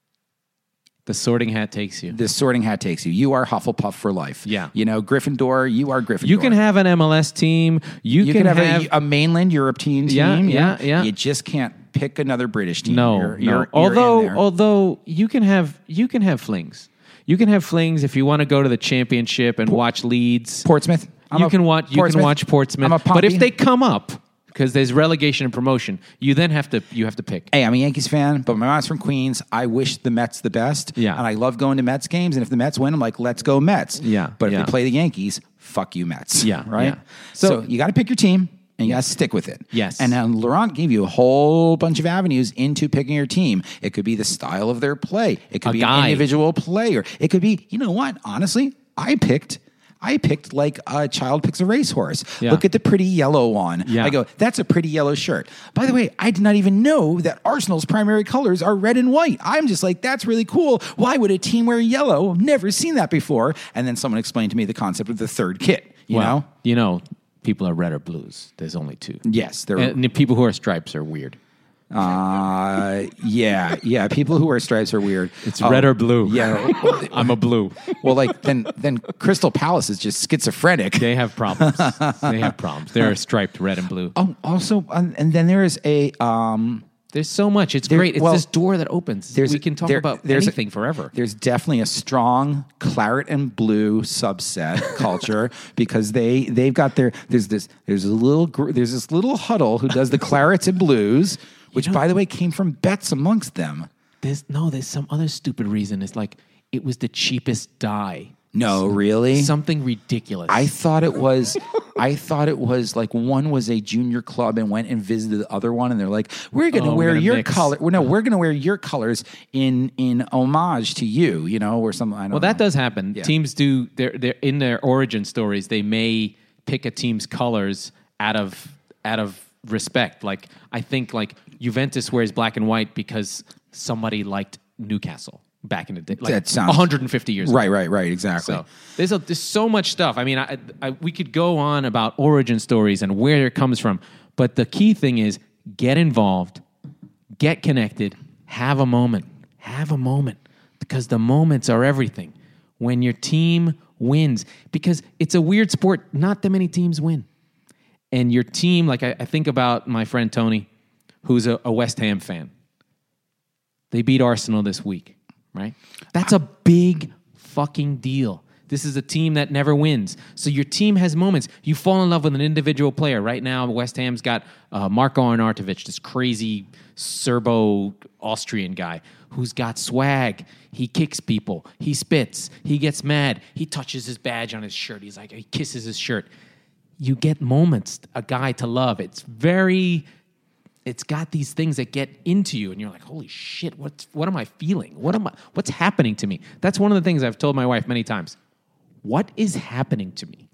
The sorting hat takes you. the sorting hat takes you. You are Hufflepuff for life. Yeah. you know, Gryffindor. You are Gryffindor. You can have an M L S team. You, You can, can have, have, a, a mainland European team. Yeah, yeah, yeah. You just can't pick another British team. no, You're- no. you're- you're although, in there. although you can have you can have flings. You can have flings if you want to go to the championship and watch Leeds. Portsmouth. I'm you a- can watch. You Portsmouth. can watch Portsmouth. I'm a but if Pompey. they come up, because there's relegation and promotion, you then have to you have to pick. Hey, I'm a Yankees fan, but my mom's from Queens. I wish the Mets the best. Yeah. And I love going to Mets games. And if the Mets win, I'm like, let's go Mets. Yeah, But if yeah. they play the Yankees, fuck you, Mets. Yeah, Right? yeah. So, So- you got to pick your team and you got to stick with it. Yes. And now Laurent gave you a whole bunch of avenues into picking your team. It could be the style of their play. It could A be guy. an individual player. It could be, you know what? Honestly, I picked... I picked like a child picks a racehorse. Yeah. Look at the pretty yellow one. Yeah. I go, that's a pretty yellow shirt. By the way, I did not even know that Arsenal's primary colors are red and white. I'm just like, that's really cool. Why would a team wear yellow? Never seen that before. And then someone explained to me the concept of the third kit. You well, know? you know, people are red or blues. There's only two. Yes, they're And the people who are stripes are weird. uh yeah, yeah. People who wear stripes are weird. It's Oh, red or blue. Yeah. I'm a blue. Well, like then then Crystal Palace is just schizophrenic. They have problems. They have problems. They're striped red and blue. Oh, also, um, and then there is a um, There's so much. It's There- great. It's well, this door that opens. there's We a- can talk there- about there's a- anything forever. There's definitely a strong claret and blue subset culture because they they've got their there's this there's a little gr- there's this little huddle who does the clarets and blues, which know- by the way came from bets amongst them. There's no, there's some other stupid reason. It's like it was the cheapest dye. No, really? Something ridiculous. I thought it was, I thought it was like one was a junior club and went and visited the other one, and they're like, "We're going to Oh, we're wear gonna your mix. color. Well, no, we're going to wear your colors in in homage to you, you know, or something." I don't Well, know. that does happen. Yeah. Teams do their their in their origin stories. They may pick a team's colors out of out of respect. Like I think like Juventus wears black and white because somebody liked Newcastle back in the day, like That sounds- one hundred fifty years ago. Right, right, right, exactly. So there's a, there's so much stuff. I mean, I, I, we could go on about origin stories and where it comes from, but the key thing is get involved, get connected, have a moment, have a moment, because the moments are everything. When your team wins, because it's a weird sport, not that many teams win, and your team, like I, I think about my friend Tony, who's a, a West Ham fan. They beat Arsenal this week. Right? That's a big fucking deal. This is a team that never wins. So your team has moments. You fall in love with an individual player. Right now, West Ham's got uh, Marko Arnautovic, this crazy Serbo-Austrian guy who's got swag. He kicks people. He spits. He gets mad. He touches his badge on his shirt. He's like, he kisses his shirt. You get moments, a guy to love. It's very... It's got these things that get into you, and you're like, "Holy shit! What what am I feeling? What am I? What's happening to me?" That's one of the things I've told my wife many times. What is happening to me?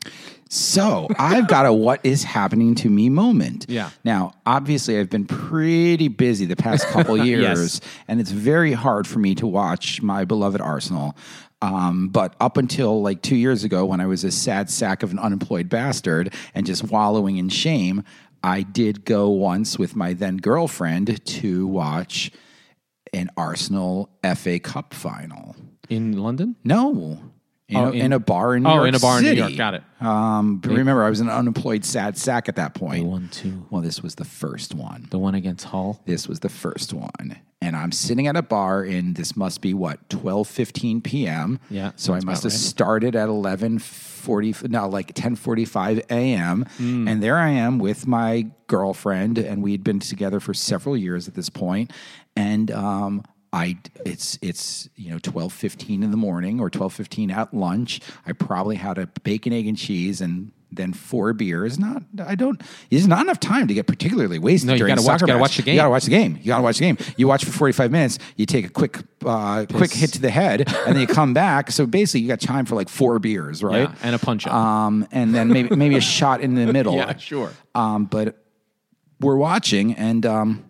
So I've got a what is happening to me moment. Yeah. Now, obviously, I've been pretty busy the past couple years, Yes. and it's very hard for me to watch my beloved Arsenal. Um, but up until like two years ago, when I was a sad sack of an unemployed bastard and just wallowing in shame, I did go once with my then girlfriend to watch an Arsenal F A Cup final. In London? No. In, Oh, a, in- in a bar in New Oh, York in a bar in New City. York. Got it. Um, but remember, I was an unemployed sad sack at that point. They won two. Well, this was the first one. The one against Hull. This was the first one. And I'm sitting at a bar in, this must be what, twelve fifteen p.m. Yeah, So I sounds must about have right. started at eleven forty, no, like ten forty-five a.m. Hmm. And there I am with my girlfriend, and we'd been together for several years at this point. And um, I, it's, it's, you know, twelve fifteen in the morning or twelve fifteen at lunch. I probably had a bacon, egg, and cheese and then four beers. Not, I don't, there's not enough time to get particularly wasted No, you during gotta a watch- soccer gotta match. watch the game. You gotta watch the game. You gotta watch the game. You watch for forty-five minutes, you take a quick, uh, quick hit to the head, and then you come back. So basically you got time for like four beers, right? Yeah, and a punch-up. Um, and then maybe, maybe a shot in the middle. Yeah, sure. Um, but we're watching, and um,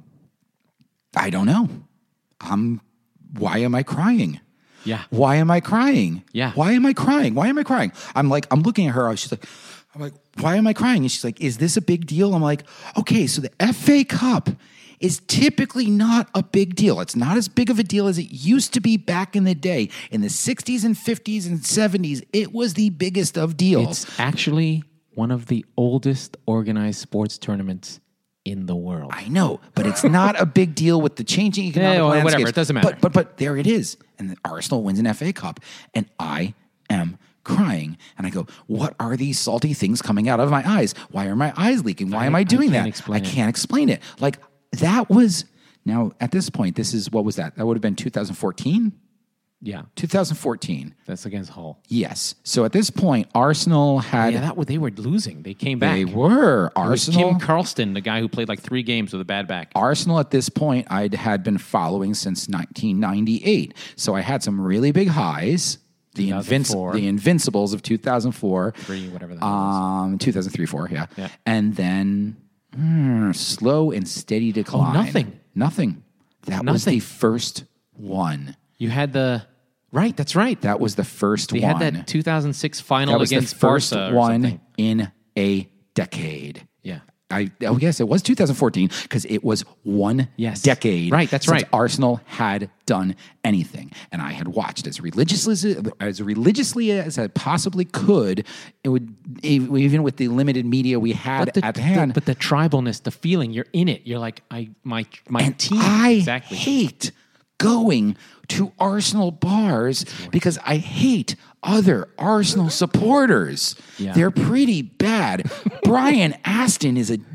I don't know. Um, why am I crying? Yeah. Why am I crying? Yeah. Why am I crying? Why am I crying? I'm like, I'm looking at her. She's like, I'm like, why am I crying? And she's like, is this a big deal? I'm like, okay, so the F A Cup is typically not a big deal. It's not as big of a deal as it used to be back in the day. In the sixties and fifties and seventies, it was the biggest of deals. It's actually one of the oldest organized sports tournaments in the world. I know, but it's not a big deal with the changing economic Yeah, well, landscape. whatever, it doesn't matter. But, but but there it is, and the Arsenal wins an F A Cup, and I am crying, and I go, "What are these salty things coming out of my eyes? Why are my eyes leaking? Why I- am I I doing can't that? explain I it. can't explain it. Like that was now at this point. This is what was that? That would have been two thousand fourteen. Yeah, two thousand fourteen. that's against Hull. Yes. So at this point, Arsenal had. Yeah, that was, they were losing. They came back. they were It was Arsenal. Kim Carlston, the guy who played like three games with a bad back. Arsenal at this point I'd had been following since nineteen ninety-eight. So I had some really big highs. The, two thousand Invinci- four. the Invincibles of two thousand four. Three, whatever that was. Um, two thousand three, four, yeah. Yeah. And then hmm, slow and steady decline. nothing. Nothing. That was Nothing. the first one. You had the right. That's right. That was the first They one. had that two thousand six final That was against the first Barca or one something. in a decade. Yeah. I oh yes, it was two thousand fourteen because it was one Yes. decade. Right, that's since right. Arsenal had done anything, and I had watched as religiously as, as religiously as I possibly could. It would even with the limited media we had the, at hand. but the tribalness, the feeling, you're in it. You're like, I my my and team. I exactly. hate going to Arsenal bars because I hate other Arsenal supporters. Yeah. They're pretty bad. Brian Aston is a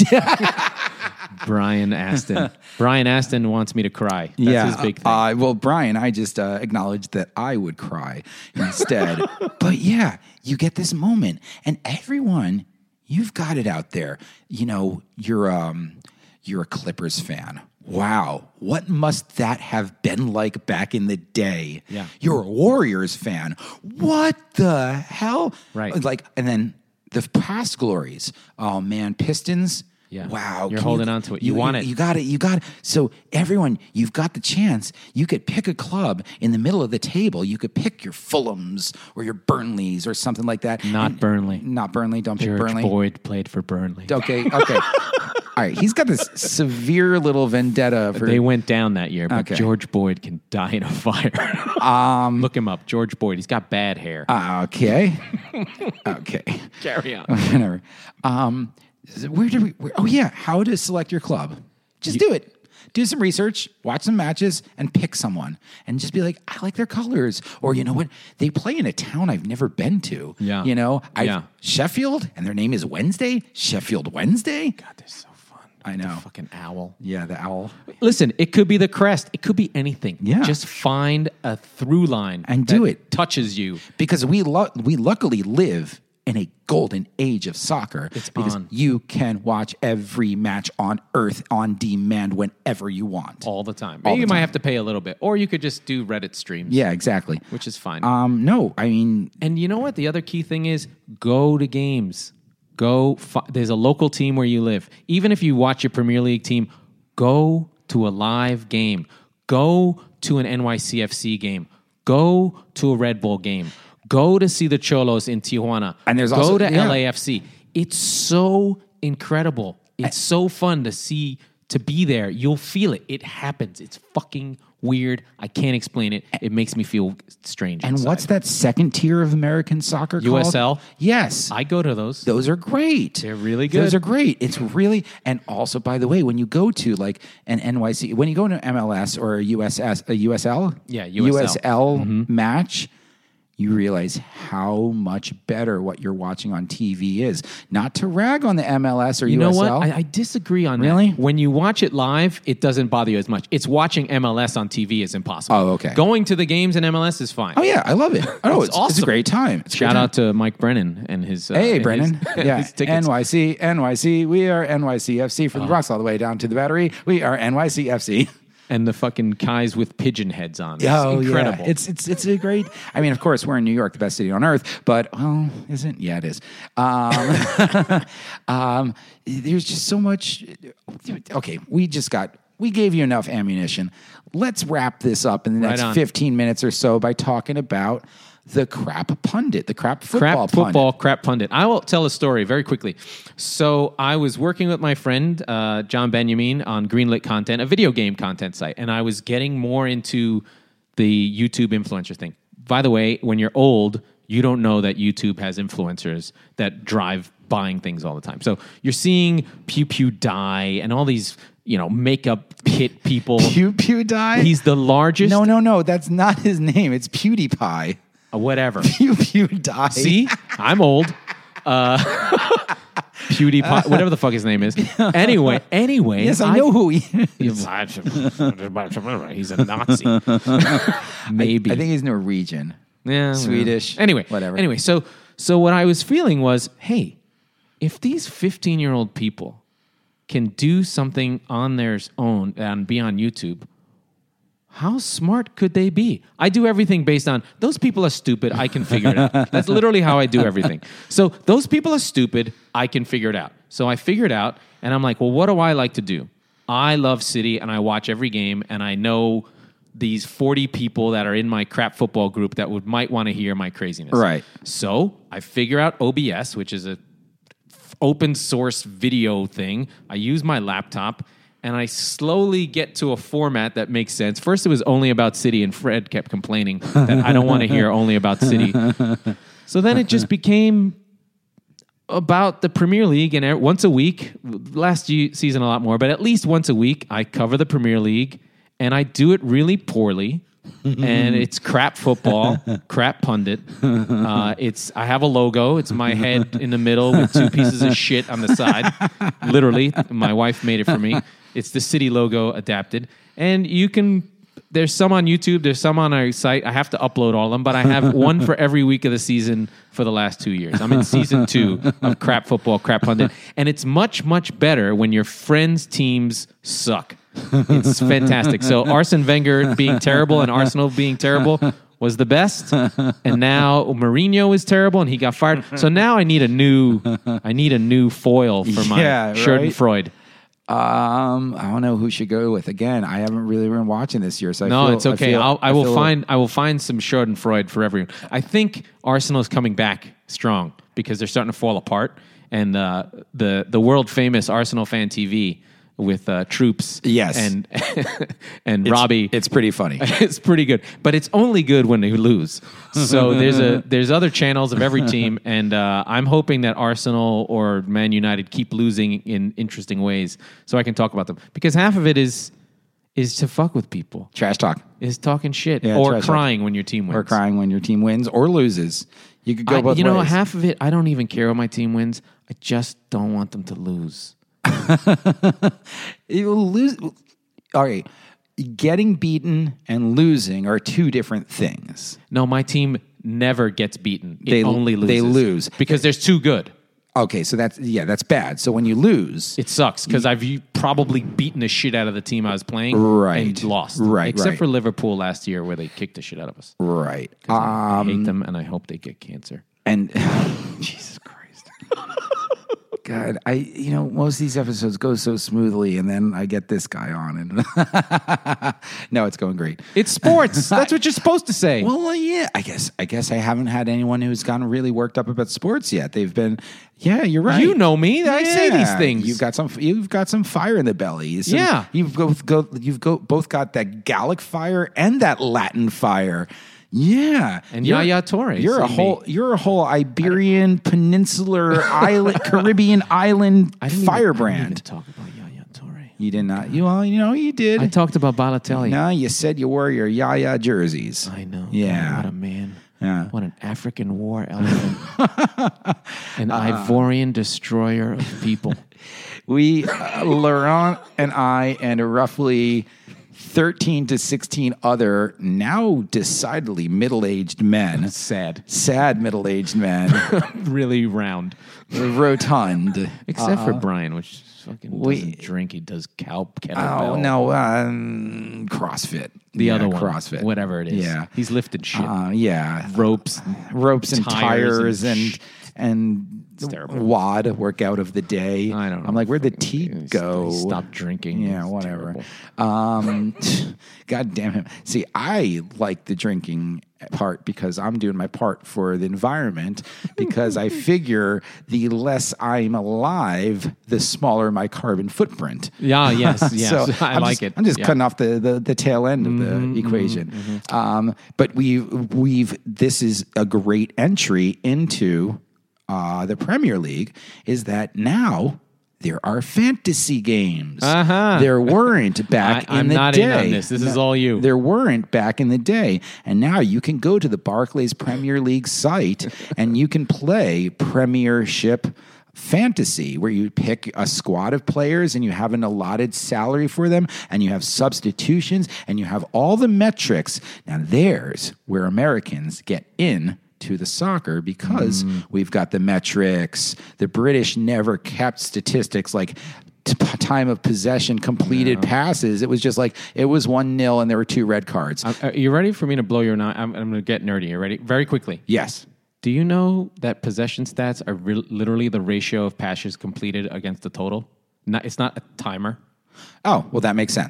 Brian Aston. Brian Aston wants me to cry. That's his big thing. Uh, well, Brian, I just uh, acknowledged that I would cry instead. But yeah, you get this moment, and everyone, you've got it out there. You know, you're um, you're a Clippers fan. Wow, what must that have been like back in the day? Yeah. You're a Warriors fan. What the hell? Right. Like, and then the past glories. Oh man, Pistons. Yeah. Wow. You're Can holding on to it. You want it. You got it. You got it. So everyone, you've got the chance. You could pick a club in the middle of the table. You could pick your Fulhams or your Burnleys or something like that. Not And- Burnley. Not Burnley. Don't pick George Burnley. Boyd played for Burnley. Okay. Okay. All right. He's got this severe little vendetta for. They went down that year, but Okay. George Boyd can die in a fire. um, Look him up. George Boyd. He's got bad hair. Uh, okay. Okay. Carry on. Whatever. Um, where did we? Where, oh yeah. How to select your club? Just do it. Do some research, watch some matches, and pick someone. And just be like, I like their colors. Or you know what? They play in a town I've never been to. Yeah. You know, I Yeah. Sheffield, and their name is Wednesday. Sheffield Wednesday. God, they're so fun. I know. The fucking owl. Yeah, the owl. Listen, it could be the crest. It could be anything. Yeah. Just find a through line And that do it. touches you. Because we lu- we luckily live in a golden age of soccer. It's because on. you can watch every match on earth on demand whenever you want. All the time. All Maybe the you might time. have to pay a little bit, or you could just do Reddit streams. Yeah, exactly. which is fine. Um, no, I mean, and you know what? The other key thing is go to games. Go. Fi- There's a local team where you live. Even if you watch your Premier League team, go to a live game. Go to an N Y C F C game. Go to a Red Bull game. Go to see the Cholos in Tijuana. And there's go also- to yeah. L A F C. It's so incredible. It's so fun to see, to be there. You'll feel it. It happens. It's fucking weird. I can't explain it. It makes me feel strange. and inside. what's that second tier of American soccer U S L? called? Yes. I go to those. Those are great. They're really Those good. are great. It's really, and also, by the way, when you go to like an N Y C, when you go to M L S or a U S S, a U S L, Yeah, U S L. U S L match, you realize how much better what you're watching on T V is. Not to rag on the M L S or You U S L. know what? I, I disagree on Really? that. When you watch it live, it doesn't bother you as much. It's watching M L S on T V is impossible. Oh, okay. Going to the games in M L S is fine. oh yeah, I love it. Oh, it's, It's it's a awesome. great time. It's a great Shout time. out to Mike Brennan and his. Uh, Hey, and Brennan. his, yeah. his tickets. N Y C, N Y C. We are N Y C F C from the Bronx all the way down to the Battery. We are N Y C F C. And the fucking Kais with pigeon heads on. It's Oh, incredible. yeah. It's, it's, it's a great, I mean, of course, we're in New York, the best city on earth, but, well, isn't? Yeah, it is. Um, um, there's just so much. Okay, we just got, we gave you enough ammunition. Let's wrap this up in the Right next on. fifteen minutes or so by talking about the crap pundit, the crap football crap pundit. football, crap pundit. I will tell a story very quickly. So I was working with my friend uh, John Benjamin on Greenlit Content, a video game content site, and I was getting more into the YouTube influencer thing. By the way, when you're old, you don't know that YouTube has influencers that drive buying things all the time. So you're seeing Pew Pew Die and all these, you know, makeup hit people. Pew Pew Die? He's the largest. No, no, no. That's not his name. It's PewDiePie. Uh, whatever. Pew Pew Die. See, I'm old. Uh, PewDiePie, whatever the fuck his name is. Anyway, anyway. Yes, I know who he is. He's a Nazi. Maybe. I think he's Norwegian. yeah, Swedish, well. Anyway, whatever. Anyway, so so what I was feeling was, hey, if these fifteen-year-old people can do something on their own and be on YouTube, how smart could they be? I do everything based on, those people are stupid, I can figure it out. That's literally how I do everything. So those people are stupid, I can figure it out. So I figured out, and I'm like, well, what do I like to do? I love City, and I watch every game, and I know these forty people that are in my crap football group that would might want to hear my craziness. Right. So I figure out O B S, which is a open source video thing. I use my laptop, and I slowly get to a format that makes sense. First, it was only about City, and Fred kept complaining that I don't want to hear only about City. So then it just became about the Premier League, and once a week, last season a lot more, but at least once a week, I cover the Premier League, and I do it really poorly. And it's crap football, crap pundit. Uh, it's I have a logo. It's my head in the middle with two pieces of shit on the side. Literally, my wife made it for me. It's the City logo adapted, and you can. There's some on YouTube. There's some on our site. I have to upload all of them, but I have one for every week of the season for the last two years. I'm in season two of crap football, crap pundit, and it's much much better when your friends' teams suck. It's fantastic. So Arsene Wenger being terrible and Arsenal being terrible was the best, and now Mourinho is terrible and he got fired. So now I need a new, I need a new foil for my Yeah, Schadenfreude. Um, I don't know who should go with. Again, I haven't really been watching this year, so I No, feel, it's okay. I, feel, I'll, I, I will feel- find, I will find some Schadenfreude for everyone. I think Arsenal is coming back strong because they're starting to fall apart, and uh, the the world famous Arsenal Fan T V. With uh, Troops, Yes. and and It's- Robbie, It's pretty funny. it's pretty good, but it's only good when they lose. So there's a there's other channels of every team, and uh, I'm hoping that Arsenal or Man United keep losing in interesting ways, so I can talk about them, because half of it is is to fuck with people, Trash talk. is talking shit, Yeah, or trash talk. crying when your team wins, Or crying when your team wins or loses. You could go I, both you know, ways. half of it, I don't even care when my team wins. I just don't want them to lose. You lose. All right. Getting beaten and losing are two different things. No, my team never gets beaten. It They- only loses. they lose. because there's too good. Okay, so that's yeah, that's bad. So when you lose, It sucks because I've u- probably beaten the shit out of the team I was playing Right. and lost. Right, Except right. for Liverpool last year where they kicked the shit out of us. right? 'Cause I Um, hate them and I hope they get cancer. and Jesus Christ. God, I you know most of these episodes go so smoothly, and then I get this guy on, and no, it's going great. It's sports. That's what you're supposed to say. Well, yeah, I guess I guess I haven't had anyone who's gotten really worked up about sports yet. They've been, yeah, you're right. You know me. I say these Yeah, things. You've got some. You've got some fire in the belly. Some- Yeah. you've both go. You've go, both got that Gallic fire and that Latin fire. Yeah, And You're- Yaya Toure, You're a see me. whole. You're a whole Iberian Peninsular island, Caribbean island I didn't even- I firebrand. didn't even talk about Yaya Toure. You did not. You well, you know you did. I talked about Balotelli. No, you said you wore your Yaya jerseys. I know. Yeah. God, what a man. Yeah. What an African war elephant. An Uh, Ivorian destroyer of people. We, uh, Laurent and I, and roughly thirteen to sixteen other now decidedly middle-aged men, Sad. sad middle-aged men, Really round. rotund. Except for Brian, which fucking we- doesn't drink. He does cow kettlebell. Oh, no, um, CrossFit. The Yeah, other one. CrossFit. Whatever it is. Yeah. He's lifted shit. Uh, yeah. Ropes. Ropes and tires tires and and, sh- and, terrible. WOD, workout of the day. I don't know. I'm like, where'd the Fucking- tea he go? Stop drinking. Yeah, It's whatever. terrible. Um, God damn him. See, I like the drinking part because I'm doing my part for the environment, because I figure the less I'm alive, the smaller my carbon footprint. Yeah, yes, yes. So I I'm like just, it. I'm just Yeah. cutting off the, the, the tail end of the equation. Um, but we've, we've, this is a great entry into uh, the Premier League, is that now there are fantasy games. Uh-huh. There weren't back I- in I'm the not day. in on this. This is all you. There weren't back in the day. And now you can go to the Barclays Premier League site and you can play Premiership Fantasy, where you pick a squad of players and you have an allotted salary for them and you have substitutions and you have all the metrics. Now there's where Americans get in to the soccer, because Mm. we've got the metrics. The British never kept statistics like t- time of possession, completed passes. It was just like, it was one nil and there were two red cards. Uh, Are you ready for me to blow your mind? I'm, I'm going to get nerdy. You ready? Very quickly. Yes. Do you know that possession stats are re- literally the ratio of passes completed against the total? Not, it's not a timer. Oh, well, that makes sense.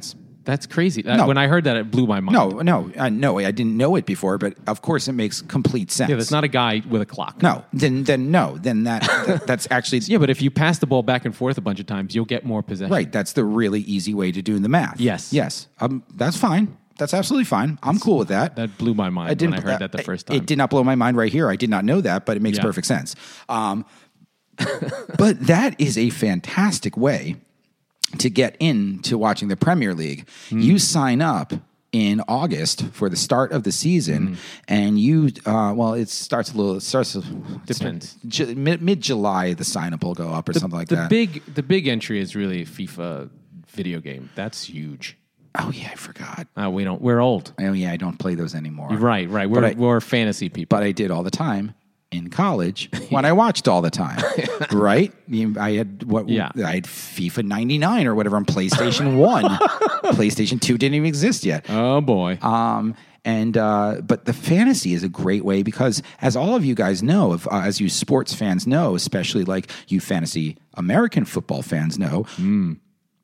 That's crazy. Uh, No. When I heard that, it blew my mind. No, no, uh, no. I didn't know it before, but of course it makes complete sense. Yeah, that's not a guy with a clock. No, then then no, then that, that that's actually Yeah, but if you pass the ball back and forth a bunch of times, you'll get more possession. right. That's the really easy way to do the math. Yes. yes. Um, that's fine. That's absolutely fine. I'm cool with that. That blew my mind when I heard that the first time. It did not blow my mind right here. I did not know that, but it makes Yeah. perfect sense. Um, but that is a fantastic way to get into watching the Premier League. Mm. You sign up in August for the start of the season, mm. and you, uh, well, it starts a little, it starts, Depends. J- mid July, the sign up will go up or the, something like the that. Big, the big entry is really FIFA video game. That's huge. Oh yeah, I forgot. Uh, we don't. We're old. Oh yeah, I don't play those anymore. Right, right. We're I, we're fantasy people. But I did all the time in college when I watched all the time. Right? You- I had what? Yeah. I had FIFA ninety-nine or whatever on PlayStation One. PlayStation Two didn't even exist yet. Oh boy. Um, and uh, but the fantasy is a great way because, as all of you guys know, if, uh, as you sports fans know, especially like you fantasy American football fans know. Mm.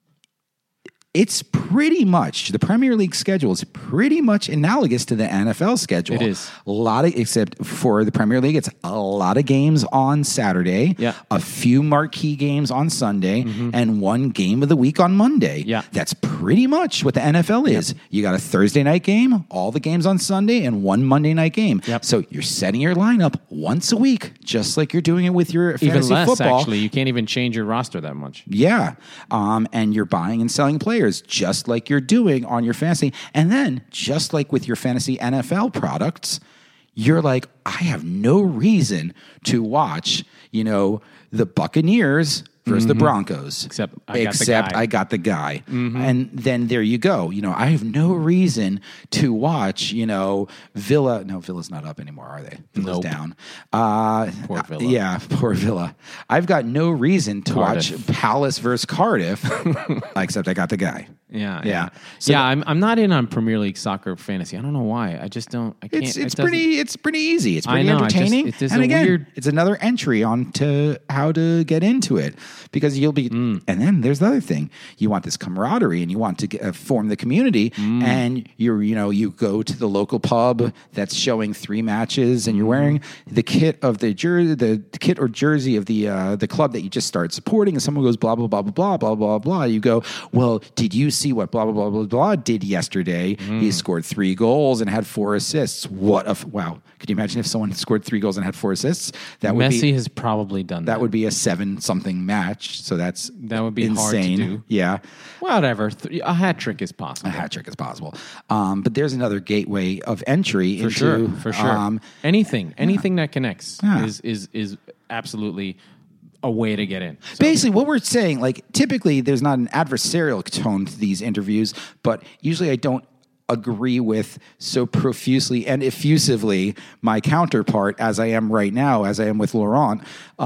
It's pretty much the Premier League schedule is pretty much analogous to the N F L schedule. It is. A lot of, except for the Premier League, it's a lot of games on Saturday, Yeah. a few marquee games on Sunday, and one game of the week on Monday. Yeah. That's pretty much what the N F L is. You got a Thursday night game, all the games on Sunday, and one Monday night game. Yep. So you're setting your lineup once a week, just like you're doing it with your Even fantasy less, football. actually. You can't even change your roster that much. Yeah. Um, and you're buying and selling players just like you're doing on your fantasy. And then, just like with your fantasy N F L products, you're like, I have no reason to watch, you know, the Buccaneers versus the Broncos. Except I got the Except guy. I got the guy. And then there you go. You know, I have no reason to watch, you know, Villa. No, Villa's not up anymore, are they? Villa's Nope. down. Uh, Poor Villa. Yeah, poor Villa. I've got no reason to Cardiff. watch Palace versus Cardiff, except I got the guy. Yeah, Yeah. yeah. So yeah, the- I'm I'm not in on Premier League soccer fantasy. I don't know why. I just don't. I can't. It's it it's doesn't- pretty it's pretty easy. It's I pretty know, I just- entertaining. it is and a again, weird- it's another entry on to how to get into it because you'll be. Mm. And then there's the other thing: you want this camaraderie and you want to get, uh, form the community. Mm. And you're you know you go to the local pub that's showing three matches, and you're Mm. wearing the kit of the jersey, the kit or jersey of the uh, the club that you just started supporting. And someone goes blah blah blah blah blah blah blah blah. You go, well, did you see what blah blah blah blah blah did yesterday? Mm. He scored three goals and had four assists. What a f- wow! Could you imagine if someone scored three goals and had four assists? That would Messi be has probably done that. that would be a seven something match. So that's That would be hard to insane. do. Yeah, Whatever. Th- A hat trick is possible. a hat trick is possible. Um, but there's another gateway of entry For into sure. For sure. Um, anything. Anything that connects Yeah. is is is absolutely a way to get in. So- Basically, what we're saying, like, typically there's not an adversarial tone to these interviews, but usually I don't agree with so profusely and effusively my counterpart as I am right now, as I am with Laurent.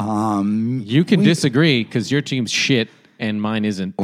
Um, you can we- disagree because your team's shit and mine isn't.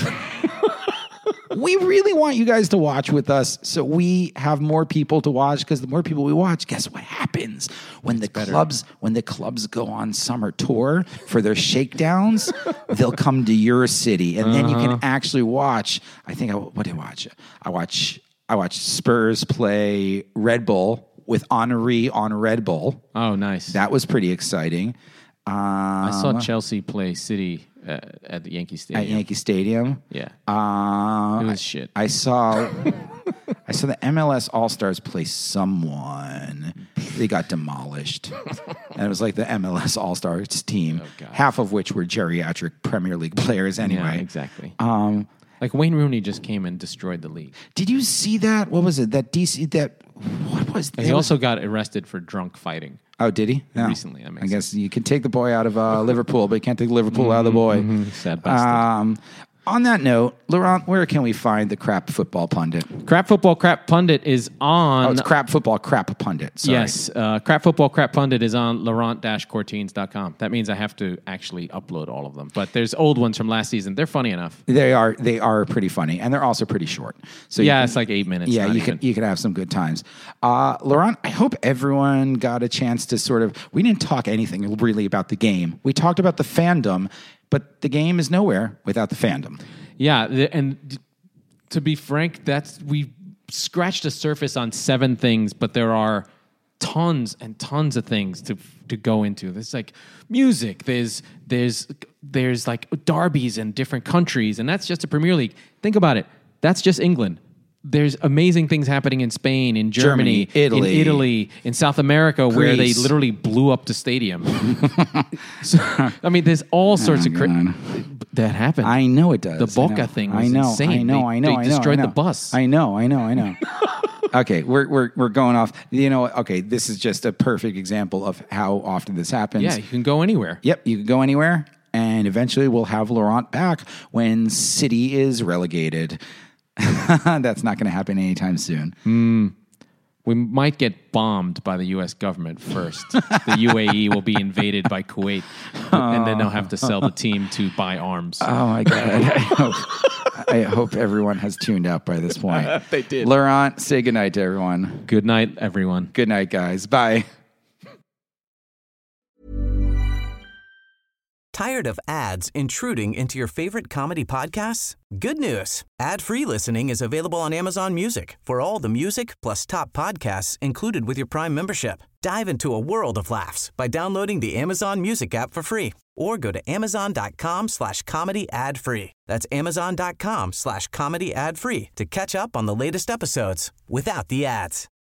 We really want you guys to watch with us so we have more people to watch because the more people we watch, guess what happens? When the clubs when the clubs go on summer tour for their shakedowns, they'll come to your city and then you can actually watch. I think I what did I watch? I watch I watched Spurs play Red Bull with Henry on Red Bull. Oh, nice. That was pretty exciting. Uh, I saw Chelsea play City uh, at the Yankee Stadium. at Yankee Stadium. Yeah. Uh, It was shit. I saw I saw the M L S All-Stars play someone. They got demolished. And it was like the M L S All-Stars team, God. half of which were geriatric Premier League players anyway. Yeah, exactly. Um, Like Wayne Rooney just came and destroyed the league. did you see that? What was it? That D C that what was He that? also got arrested for drunk fighting. Oh, did he? No. Recently, that makes I guess you can take the boy out of uh, Liverpool, but you can't take Liverpool out of the boy. Sad bastard. Um, on that note, Laurent, where can we find the Crap Football Pundit? Crap Football Crap Pundit is on. Oh, it's Crap Football Crap Pundit. Sorry. Yes, uh, Crap Football Crap Pundit is on laurent dash courtines dot com. That means I have to actually upload all of them. But there's old ones from last season. They're funny enough. They are they are pretty funny, and they're also pretty short. So you Yeah, can- it's like eight minutes. yeah, not you even. can you can have some good times. Uh, Laurent, I hope everyone got a chance to sort of. We didn't talk anything really about the game. We talked about the fandom, but the game is nowhere without the fandom. Yeah, the, and d- to be frank, that's we scratched the surface on seven things, but there are tons and tons of things to to go into. There's like music. There's there's there's like derbies in different countries, and that's just a Premier League. Think about it. That's just England. There's amazing things happening in Spain, in Germany, Germany, Italy. in Italy, in South America, Greece. where they literally blew up the stadium. So, I mean, there's all sorts Oh, of cra- God. that happened. I know it does. The I Boca know. thing I was know, insane. I know. They- I know. they I know. destroyed I know. the bus. I know. I know. I know. Okay, we're we're we're going off. You know, okay, this is just a perfect example of how often this happens. Yeah, you can go anywhere. Yep, you can go anywhere, and eventually we'll have Laurent back when City is relegated. That's not going to happen anytime soon. Mm. We might get bombed by the U S government first. The U A E will be invaded by Kuwait, and then they'll have to sell the team to buy arms. Oh my God! I hope, I hope everyone has tuned out by this point. They did. Laurent, say goodnight to everyone. Good night, everyone. Good night, guys. Bye. Tired of ads intruding into your favorite comedy podcasts? Good news. Ad-free listening is available on Amazon Music for all the music plus top podcasts included with your Prime membership. Dive into a world of laughs by downloading the Amazon Music app for free or go to amazon.com slash comedy ad free. That's amazon.com slash comedy ad free to catch up on the latest episodes without the ads.